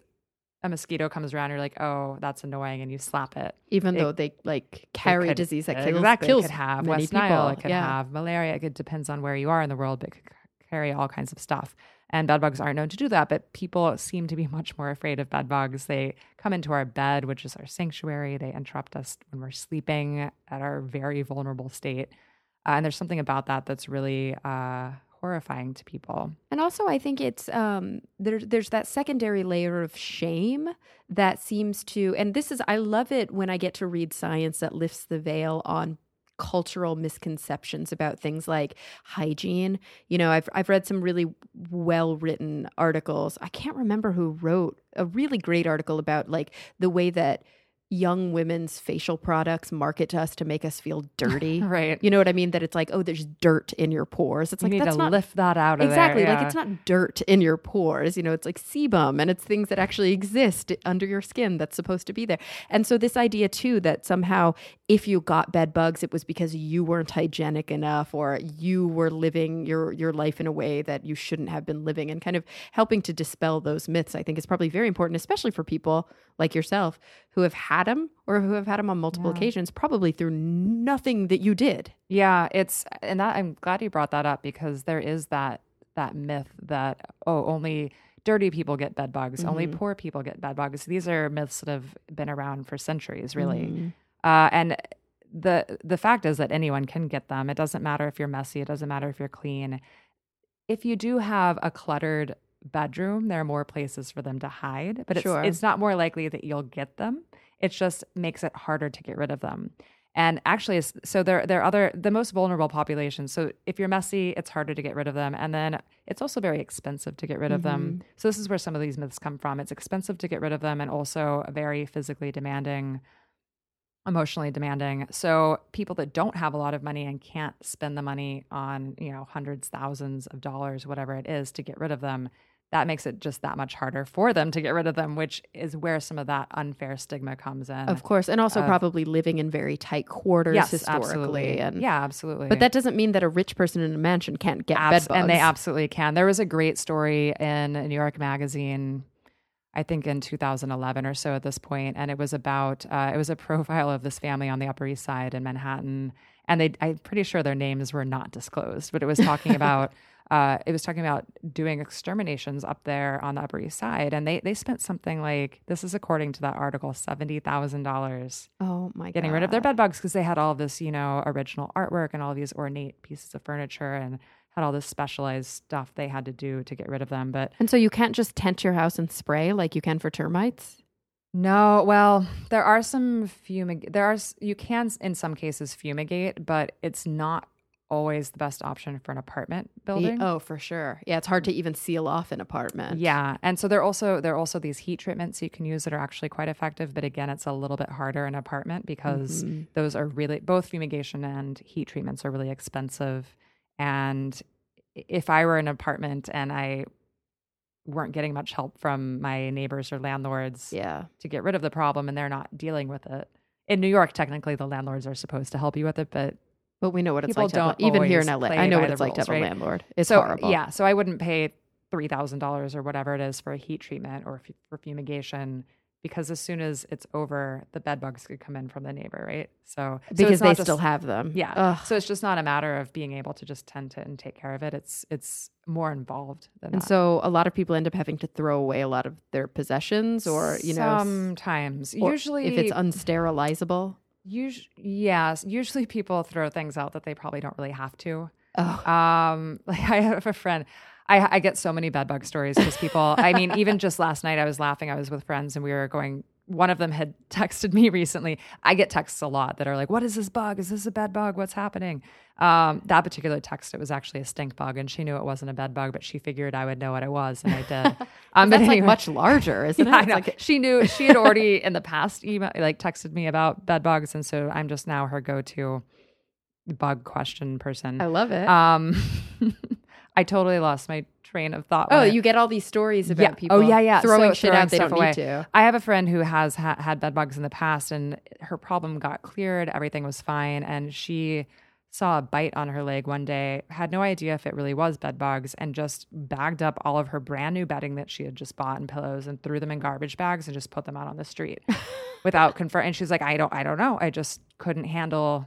A mosquito comes around, you're like, oh, that's annoying, and you slap it. Even though they carry a disease that kills it could have many West people. Nile, it could have malaria. It depends on where you are in the world, but it could carry all kinds of stuff. And bed bugs aren't known to do that, but people seem to be much more afraid of bed bugs. They come into our bed, which is our sanctuary. They interrupt us when we're sleeping at our very vulnerable state. And there's something about that that's really horrifying to people. And also, I think it's there's that secondary layer of shame that seems to, and I love it when I get to read science that lifts the veil on cultural misconceptions about things like hygiene. I've read some really well-written articles. I can't remember who wrote a really great article about like the way that young women's facial products market to us to make us feel dirty. Right. You know what I mean? That it's like, oh, there's dirt in your pores. It's you like, need that's to not lift that out of exactly there. like it's not dirt in your pores. It's like sebum, and it's things that actually exist under your skin that's supposed to be there. And so this idea too that somehow if you got bed bugs, it was because you weren't hygienic enough, or you were living your life in a way that you shouldn't have been living, and kind of helping to dispel those myths, I think is probably very important, especially for people like yourself who have had them or who have had them on multiple occasions, probably through nothing that you did. Yeah, I'm glad you brought that up, because there is that myth that, only dirty people get bed bugs, only poor people get bed bugs. These are myths that have been around for centuries, really. And the fact is that anyone can get them. It doesn't matter if you're messy. It doesn't matter if you're clean. If you do have a cluttered bedroom, there are more places for them to hide, but it's not more likely that you'll get them. It just makes it harder to get rid of them. And actually, so there are the most vulnerable populations. So if you're messy, it's harder to get rid of them. And then it's also very expensive to get rid of them. So this is where some of these myths come from. It's expensive to get rid of them, and also very physically demanding, emotionally demanding. So people that don't have a lot of money and can't spend the money on, hundreds, thousands of dollars, whatever it is, to get rid of them, that makes it just that much harder for them to get rid of them, which is where some of that unfair stigma comes in. Of course. And also probably living in very tight quarters historically. Absolutely. Absolutely. But that doesn't mean that a rich person in a mansion can't get bed bugs. And they absolutely can. There was a great story in New York Magazine, I think in 2011 or so at this point, and it was about, it was a profile of this family on the Upper East Side in Manhattan. And I'm pretty sure their names were not disclosed, but it was talking about doing exterminations up there on the Upper East Side. And they spent something like, this is according to that article, $70,000. Oh my God. Getting rid of their bed bugs, because they had all this, original artwork and all these ornate pieces of furniture and had all this specialized stuff they had to do to get rid of them. And so you can't just tent your house and spray like you can for termites? No, well, there are some you can in some cases fumigate, but it's not always the best option for an apartment building. Oh, for sure. Yeah, it's hard to even seal off an apartment. Yeah, and so there are also these heat treatments you can use that are actually quite effective, but again, it's a little bit harder in an apartment because those are really, both fumigation and heat treatments are really expensive. And if I were in an apartment and I weren't getting much help from my neighbors or landlords to get rid of the problem, and they're not dealing with it. In New York, technically, the landlords are supposed to help you with it, but we know what it's like to have, even here in LA. I know what it's like to have a landlord. It's horrible. Yeah, so I wouldn't pay $3,000 or whatever it is for a heat treatment or for fumigation, because as soon as it's over, the bed bugs could come in from the neighbor, right? So because they still have them. Yeah. Ugh. So it's just not a matter of being able to just tend to and take care of it. It's more involved than that. And so a lot of people end up having to throw away a lot of their possessions, or sometimes, or usually if it's unsterilizable. Usually people throw things out that they probably don't really have to. Oh. Like I have a friend. I get so many bedbug stories because people. I mean, even just last night, I was laughing. I was with friends and we were going. One of them had texted me recently. I get texts a lot that are like, "What is this bug? Is this a bed bug? What's happening?" That particular text, it was actually a stink bug, and she knew it wasn't a bed bug, but she figured I would know what it was, and I did. But that's anyway, like much larger, isn't it? I know. Like she knew. She had already in the past texted me about bed bugs, and so I'm just now her go-to bug question person. I love it. I totally lost my train of thought. Oh, you get all these stories about people throwing shit out they don't need to. I have a friend who has had bed bugs in the past, and her problem got cleared. Everything was fine. And she saw a bite on her leg one day, had no idea if it really was bed bugs, and just bagged up all of her brand new bedding that she had just bought and pillows and threw them in garbage bags and just put them out on the street without confirming. And she's like, I don't know. I just couldn't handle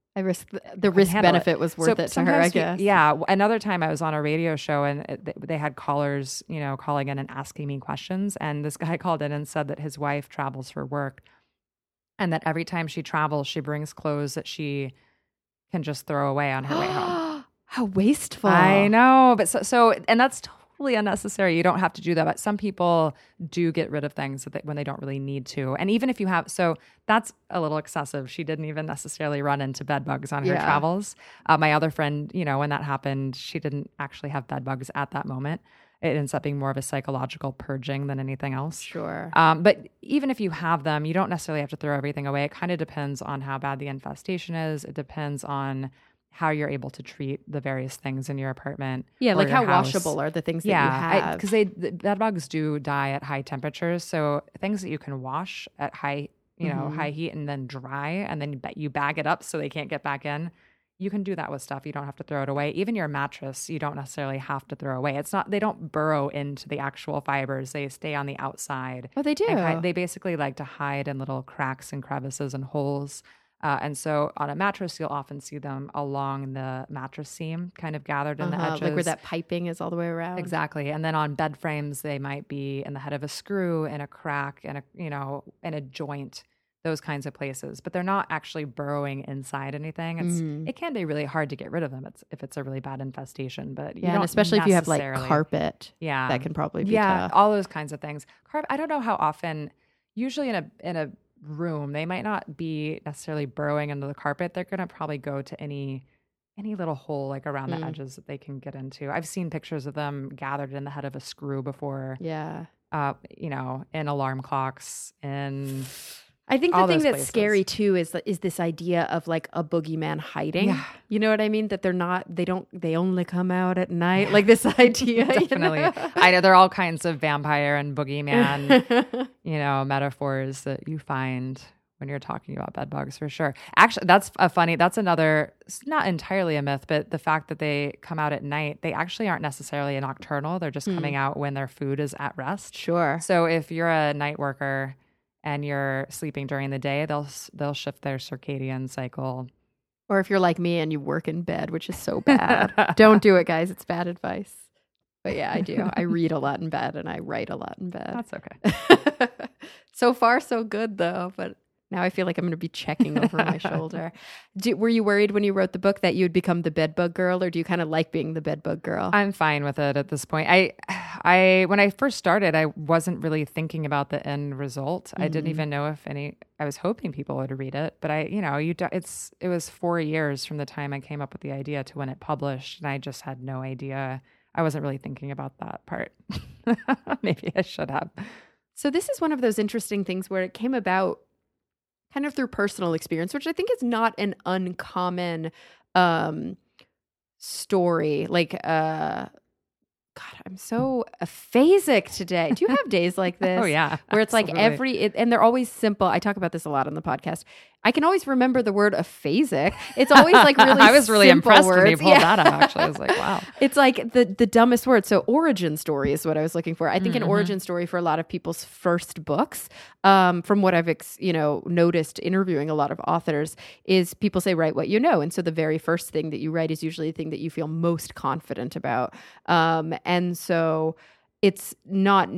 the risk benefit was worth it to her, I guess. Another time I was on a radio show and they had callers, calling in and asking me questions. And this guy called in and said that his wife travels for work and that every time she travels, she brings clothes that she can just throw away on her way home. How wasteful. I know. But and that's totally unnecessary. You don't have to do that. But some people do get rid of things when they don't really need to. And even if you have, so that's a little excessive. She didn't even necessarily run into bed bugs on her travels. My other friend, when that happened, she didn't actually have bed bugs at that moment. It ends up being more of a psychological purging than anything else. Sure. But even if you have them, you don't necessarily have to throw everything away. It kind of depends on how bad the infestation is. It depends on how you're able to treat the various things in your apartment. Yeah, like how washable are the things that you have? Because bed bugs do die at high temperatures. So things that you can wash at high heat and then dry, and then you bag it up so they can't get back in. You can do that with stuff. You don't have to throw it away. Even your mattress, you don't necessarily have to throw away. They don't burrow into the actual fibers. They stay on the outside. Oh, they do. They basically like to hide in little cracks and crevices and holes. And so on a mattress, you'll often see them along the mattress seam, kind of gathered in the edges. Like where that piping is all the way around. Exactly. And then on bed frames, they might be in the head of a screw, in a crack, in a joint, those kinds of places. But they're not actually burrowing inside anything. It can be really hard to get rid of them if it's a really bad infestation. But and especially if you have like carpet. Yeah. That can probably be tough. All those kinds of things. I don't know how often, usually in a room, they might not be necessarily burrowing into the carpet. They're going to probably go to any little hole like around the edges that they can get into. I've seen pictures of them gathered in the head of a screw before. Yeah. In alarm clocks and I think the thing that's scary too is this idea of like a boogeyman hiding. Yeah. You know what I mean? That they only come out at night. Yeah. Like this idea. Definitely. I know there are all kinds of vampire and boogeyman, metaphors that you find when you're talking about bed bugs for sure. Actually, that's another, not entirely a myth, but the fact that they come out at night, they actually aren't necessarily nocturnal. They're just coming out when their food is at rest. Sure. So if you're a night worker and you're sleeping during the day, they'll shift their circadian cycle. Or if you're like me and you work in bed, which is so bad. Don't do it, guys. It's bad advice. But yeah, I do. I read a lot in bed and I write a lot in bed. That's okay. So far, so good though. But now I feel like I'm going to be checking over my shoulder. Were you worried when you wrote the book that you would become the bedbug girl, or do you kind of like being the bedbug girl? I'm fine with it at this point. I when I first started, I wasn't really thinking about the end result. I didn't even know if I was hoping people would read it, but it was 4 years from the time I came up with the idea to when it published, and I just had no idea. I wasn't really thinking about that part. Maybe I should have. So this is one of those interesting things where it came about kind of through personal experience, which I think is not an uncommon story. Like, God, I'm so aphasic today. Do you have days like this? Oh, yeah. Where it's absolutely. Like and they're always simple. I talk about this a lot on the podcast. I can always remember the word aphasic. It's always like really I was really impressed words. When you pulled that up, actually. I was like, wow. It's like the dumbest word. So origin story is what I was looking for. I think an origin story for a lot of people's first books, from what I've noticed interviewing a lot of authors, is people say, write what you know. And so the very first thing that you write is usually the thing that you feel most confident about. And so it's not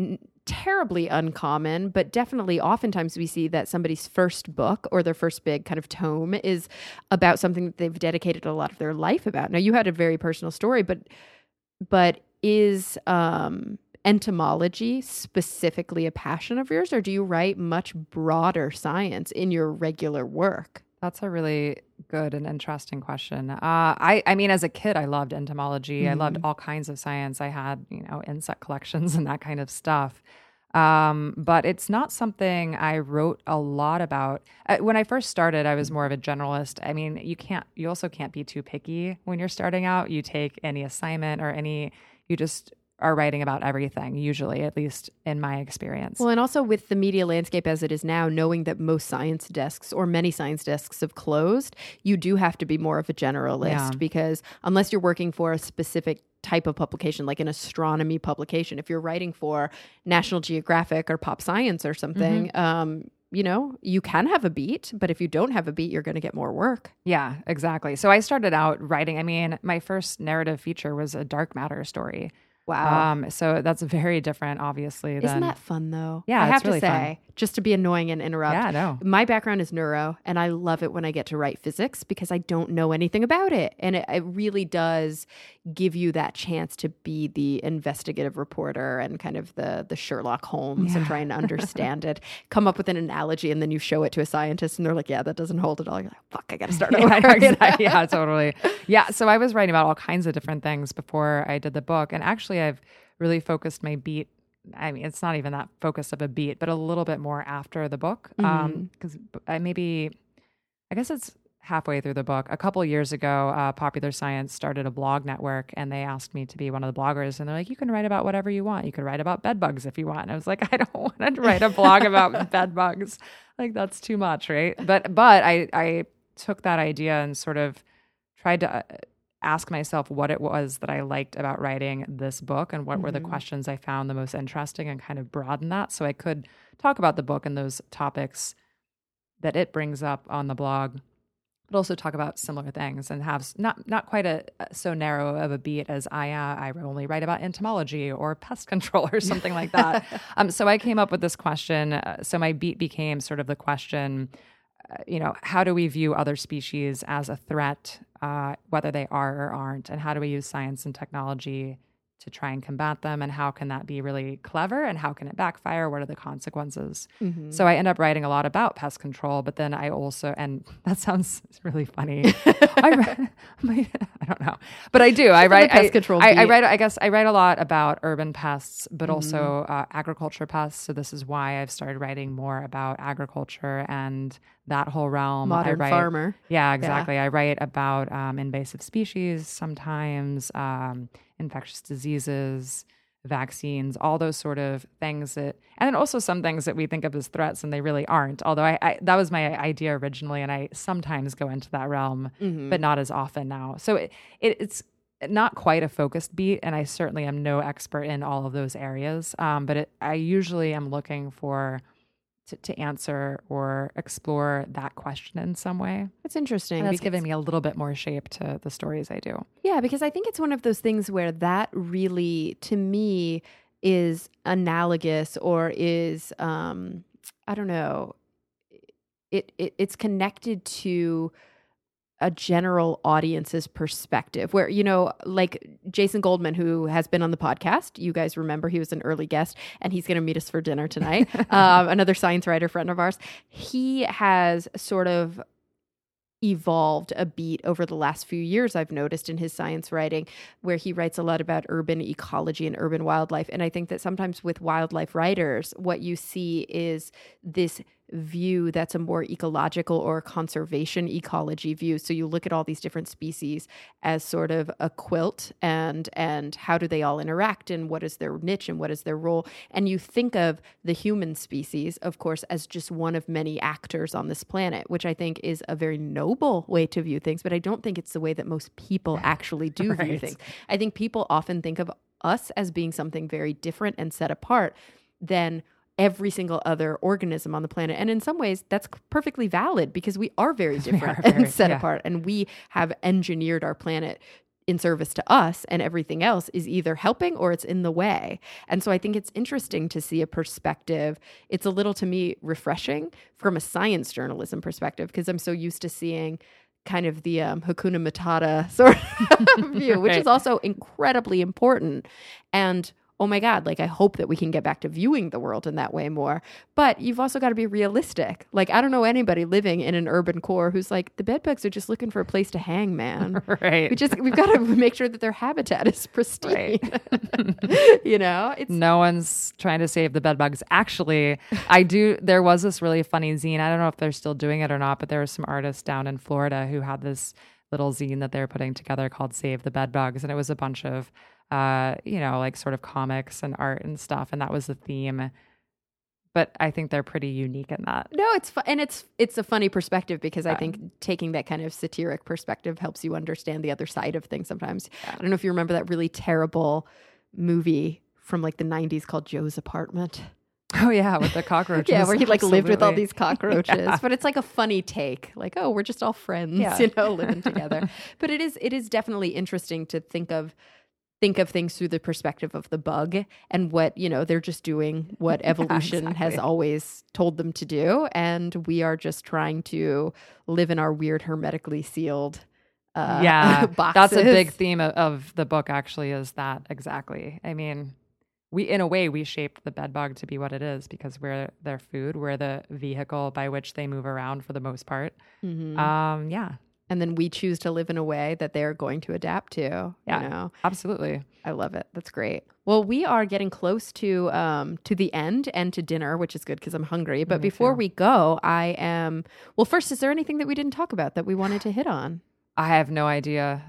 terribly uncommon, but definitely oftentimes we see that somebody's first book or their first big kind of tome is about something that they've dedicated a lot of their life about. Now, you had a very personal story, but is entomology specifically a passion of yours, or do you write much broader science in your regular work? That's a really good and interesting question. I mean, as a kid, I loved entomology. I loved all kinds of science. I had, insect collections and that kind of stuff. But it's not something I wrote a lot about. When I first started, I was more of a generalist. I mean, you also can't be too picky when you're starting out. You take any assignment or you just are writing about everything, usually, at least in my experience. Well, and also with the media landscape as it is now, knowing that most science desks or many science desks have closed, you do have to be more of a generalist because unless you're working for a specific type of publication, like an astronomy publication, if you're writing for National Geographic or Pop Science or something, you can have a beat, but if you don't have a beat, you're going to get more work. Yeah, exactly. So I started out writing, my first narrative feature was a dark matter story. Wow. So that's very different, obviously. Isn't that fun, though? Yeah, I have really to say, fun. Just to be annoying and interrupt. Yeah, no. My background is neuro, and I love it when I get to write physics because I don't know anything about it. And it really does give you that chance to be the investigative reporter and kind of the Sherlock Holmes and try and understand it, come up with an analogy, and then you show it to a scientist, and they're like, yeah, that doesn't hold at all. You're like, fuck, I got to start over. Yeah, totally. Yeah, so I was writing about all kinds of different things before I did the book. And actually, I've really focused my beat. I mean, it's not even that focused of a beat, but a little bit more after the book. Because I guess it's halfway through the book. A couple of years ago, Popular Science started a blog network, and they asked me to be one of the bloggers. And they're like, you can write about whatever you want. You could write about bed bugs if you want. And I was like, I don't want to write a blog about bed bugs. Like, that's too much, right? But I took that idea and sort of tried to ask myself what it was that I liked about writing this book and what were the questions I found the most interesting, and kind of broaden that so I could talk about the book and those topics that it brings up on the blog, but also talk about similar things and have not quite so narrow of a beat as I only write about entomology or pest control or something like that. So I came up with this question. So my beat became sort of the question, how do we view other species as a threat, whether they are or aren't, and how do we use science and technology to try and combat them, and how can that be really clever, and how can it backfire? What are the consequences? So I end up writing a lot about pest control, but then I also, and that sounds really funny. I don't know, but I do. I write pest control. I write a lot about urban pests, but also agriculture pests. So this is why I've started writing more about agriculture and that whole realm. Modern farmer. Yeah, exactly. Yeah. I write about invasive species sometimes, infectious diseases, vaccines, all those sort of things and then also some things that we think of as threats and they really aren't. Although I that was my idea originally, and I sometimes go into that realm, but not as often now. So it's not quite a focused beat, and I certainly am no expert in all of those areas. But I usually am looking for to answer or explore that question in some way. It's interesting. And that's giving me a little bit more shape to the stories I do. Yeah, because I think it's one of those things where that really, to me, is analogous or is, I don't know, it's connected to a general audience's perspective where, like Jason Goldman, who has been on the podcast, you guys remember he was an early guest, and he's going to meet us for dinner tonight. Another science writer friend of ours. He has sort of evolved a beat over the last few years, I've noticed in his science writing, where he writes a lot about urban ecology and urban wildlife. And I think that sometimes with wildlife writers, what you see is this view that's a more ecological or conservation ecology view. So you look at all these different species as sort of a quilt, and how do they all interact, and what is their niche and what is their role. And you think of the human species, of course, as just one of many actors on this planet, which I think is a very noble way to view things, but I don't think it's the way that most people actually do view things. I think people often think of us as being something very different and set apart than every single other organism on the planet. And in some ways, that's perfectly valid because we are very different and set apart. And we have engineered our planet in service to us, and everything else is either helping or it's in the way. And so I think it's interesting to see a perspective. It's a little, to me, refreshing from a science journalism perspective, because I'm so used to seeing kind of the Hakuna Matata sort of view, which is also incredibly important. And oh my God, like I hope that we can get back to viewing the world in that way more. But you've also got to be realistic. Like I don't know anybody living in an urban core who's like, the bedbugs are just looking for a place to hang, man. Right. We've got to make sure that their habitat is pristine. Right. You know, no one's trying to save the bedbugs. Actually, there was this really funny zine. I don't know if they're still doing it or not, but there were some artists down in Florida who had this little zine that they were putting together called Save the Bedbugs. And it was a bunch of like sort of comics and art and stuff. And that was the theme. But I think they're pretty unique in that. No, it's fun. And it's a funny perspective because I think taking that kind of satiric perspective helps you understand the other side of things sometimes. Yeah. I don't know if you remember that really terrible movie from like the 90s called Joe's Apartment. Oh yeah, with the cockroaches. Yeah, where he like Absolutely. lived with all these cockroaches. Yeah. But it's like a funny take. Like, oh, we're just all friends, living together. But it is definitely interesting to think of things through the perspective of the bug and what, they're just doing what evolution has always told them to do. And we are just trying to live in our weird hermetically sealed boxes. That's a big theme of the book actually, is that exactly. I mean, in a way, we shaped the bedbug to be what it is because we're their food. We're the vehicle by which they move around for the most part. Mm-hmm. And then we choose to live in a way that they're going to adapt to. Yeah, absolutely. I love it. That's great. Well, we are getting close to the end and to dinner, which is good because I'm hungry. But before we go, first, is there anything that we didn't talk about that we wanted to hit on? I have no idea.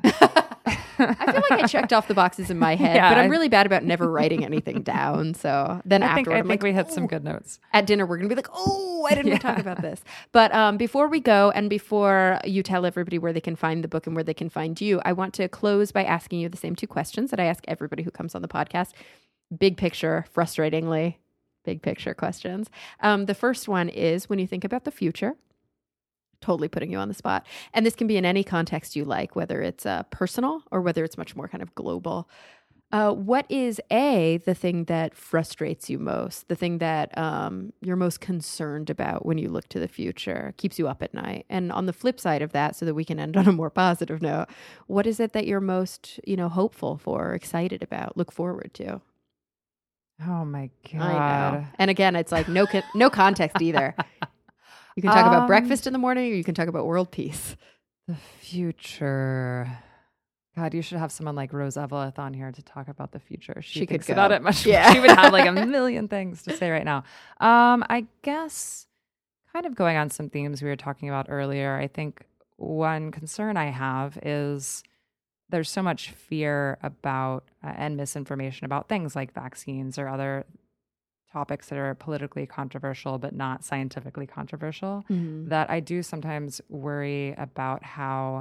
I feel like I checked off the boxes in my head, but I'm really bad about never writing anything down. So then I think we hit some good notes. At dinner, we're going to be like, why didn't we talk about this? But before we go and before you tell everybody where they can find the book and where they can find you, I want to close by asking you the same two questions that I ask everybody who comes on the podcast. Big picture, frustratingly, big picture questions. The first one is, when you think about the future, totally putting you on the spot. And this can be in any context you like, whether it's personal or whether it's much more kind of global. What is the thing that frustrates you most? The thing that you're most concerned about when you look to the future, keeps you up at night? And on the flip side of that, so that we can end on a more positive note, what is it that you're most, hopeful for, excited about, look forward to? Oh my God. I know. And again, it's like no context either. You can talk about breakfast in the morning, or you can talk about world peace. The future. God, you should have someone like Rose Eveleth on here to talk about the future. She thinks could about it much. Yeah. She would have like a million things to say right now. I guess kind of going on some themes we were talking about earlier, I think one concern I have is there's so much fear about and misinformation about things like vaccines or other topics that are politically controversial but not scientifically controversial, that I do sometimes worry about how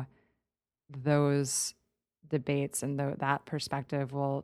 those debates and that perspective will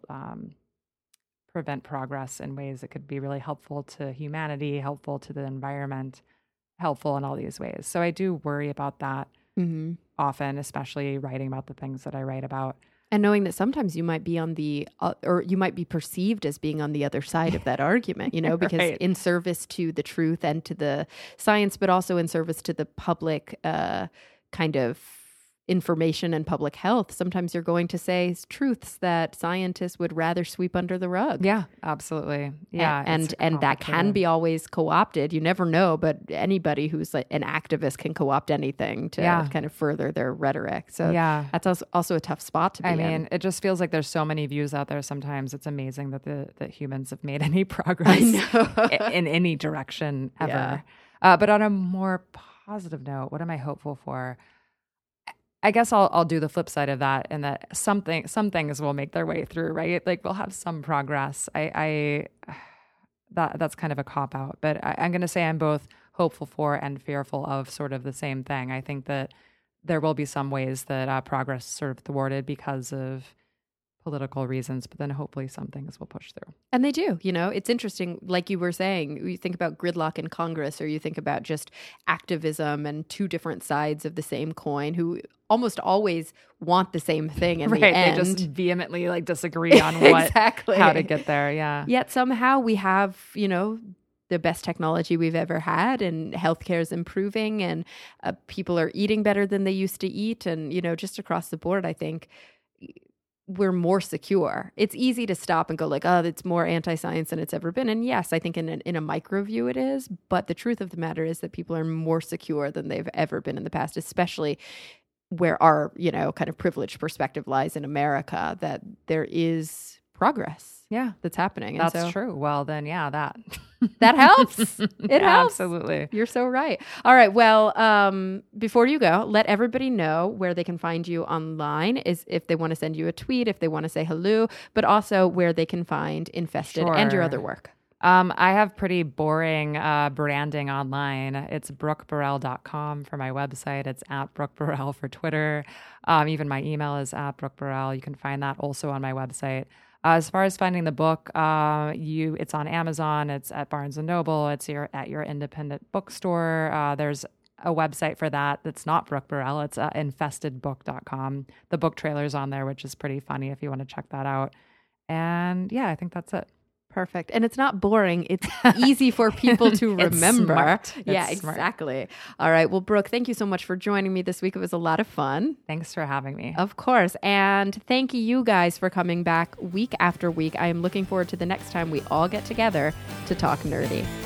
prevent progress in ways that could be really helpful to humanity, helpful to the environment, helpful in all these ways. So I do worry about that often, especially writing about the things that I write about. And knowing that sometimes you might be on or you might be perceived as being on the other side of that argument, because right. in service to the truth and to the science, but also in service to the public kind of information and public health, sometimes you're going to say truths that scientists would rather sweep under the rug. Yeah, absolutely. Yeah. And that can be always co-opted. You never know, but anybody who's like an activist can co-opt anything to kind of further their rhetoric. So that's also a tough spot to be in. I mean, it just feels like there's so many views out there sometimes. It's amazing that humans have made any progress in any direction ever. Yeah. But on a more positive note, what am I hopeful for? I guess I'll do the flip side of that, and that some things will make their way through, right? Like we'll have some progress. That's kind of a cop out, but I'm going to say I'm both hopeful for and fearful of sort of the same thing. I think that there will be some ways that progress is sort of thwarted because of political reasons, but then hopefully some things will push through. And they do. It's interesting. Like you were saying, you think about gridlock in Congress, or you think about just activism and two different sides of the same coin who almost always want the same thing in the end. They just vehemently disagree on how to get there. Yeah. Yet somehow we have, the best technology we've ever had, and healthcare is improving, and people are eating better than they used to eat. And, just across the board, I think we're more secure. It's easy to stop and go it's more anti-science than it's ever been. And yes, I think in a micro view it is, but the truth of the matter is that people are more secure than they've ever been in the past, especially where our, kind of privileged perspective lies in America, that there is progress. Yeah, that's happening. That's true. Well, then, that helps. It helps. Absolutely. You're so right. All right. Well, before you go, let everybody know where they can find you online, is if they want to send you a tweet, if they want to say hello, but also where they can find Infested and your other work. I have pretty boring branding online. It's brookeburrell.com for my website. It's @BrookeBurrell for Twitter. Even my email is @BrookeBurrell. You can find that also on my website. As far as finding the book, it's on Amazon, it's at Barnes & Noble, it's at your independent bookstore. There's a website for that's not Brooke Burrell, it's infestedbook.com. The book trailer's on there, which is pretty funny if you want to check that out. And yeah, I think that's it. Perfect. And it's not boring. It's easy for people to remember. It's smart. Exactly. All right. Well, Brooke, thank you so much for joining me this week. It was a lot of fun. Thanks for having me. Of course. And thank you guys for coming back week after week. I am looking forward to the next time we all get together to talk nerdy.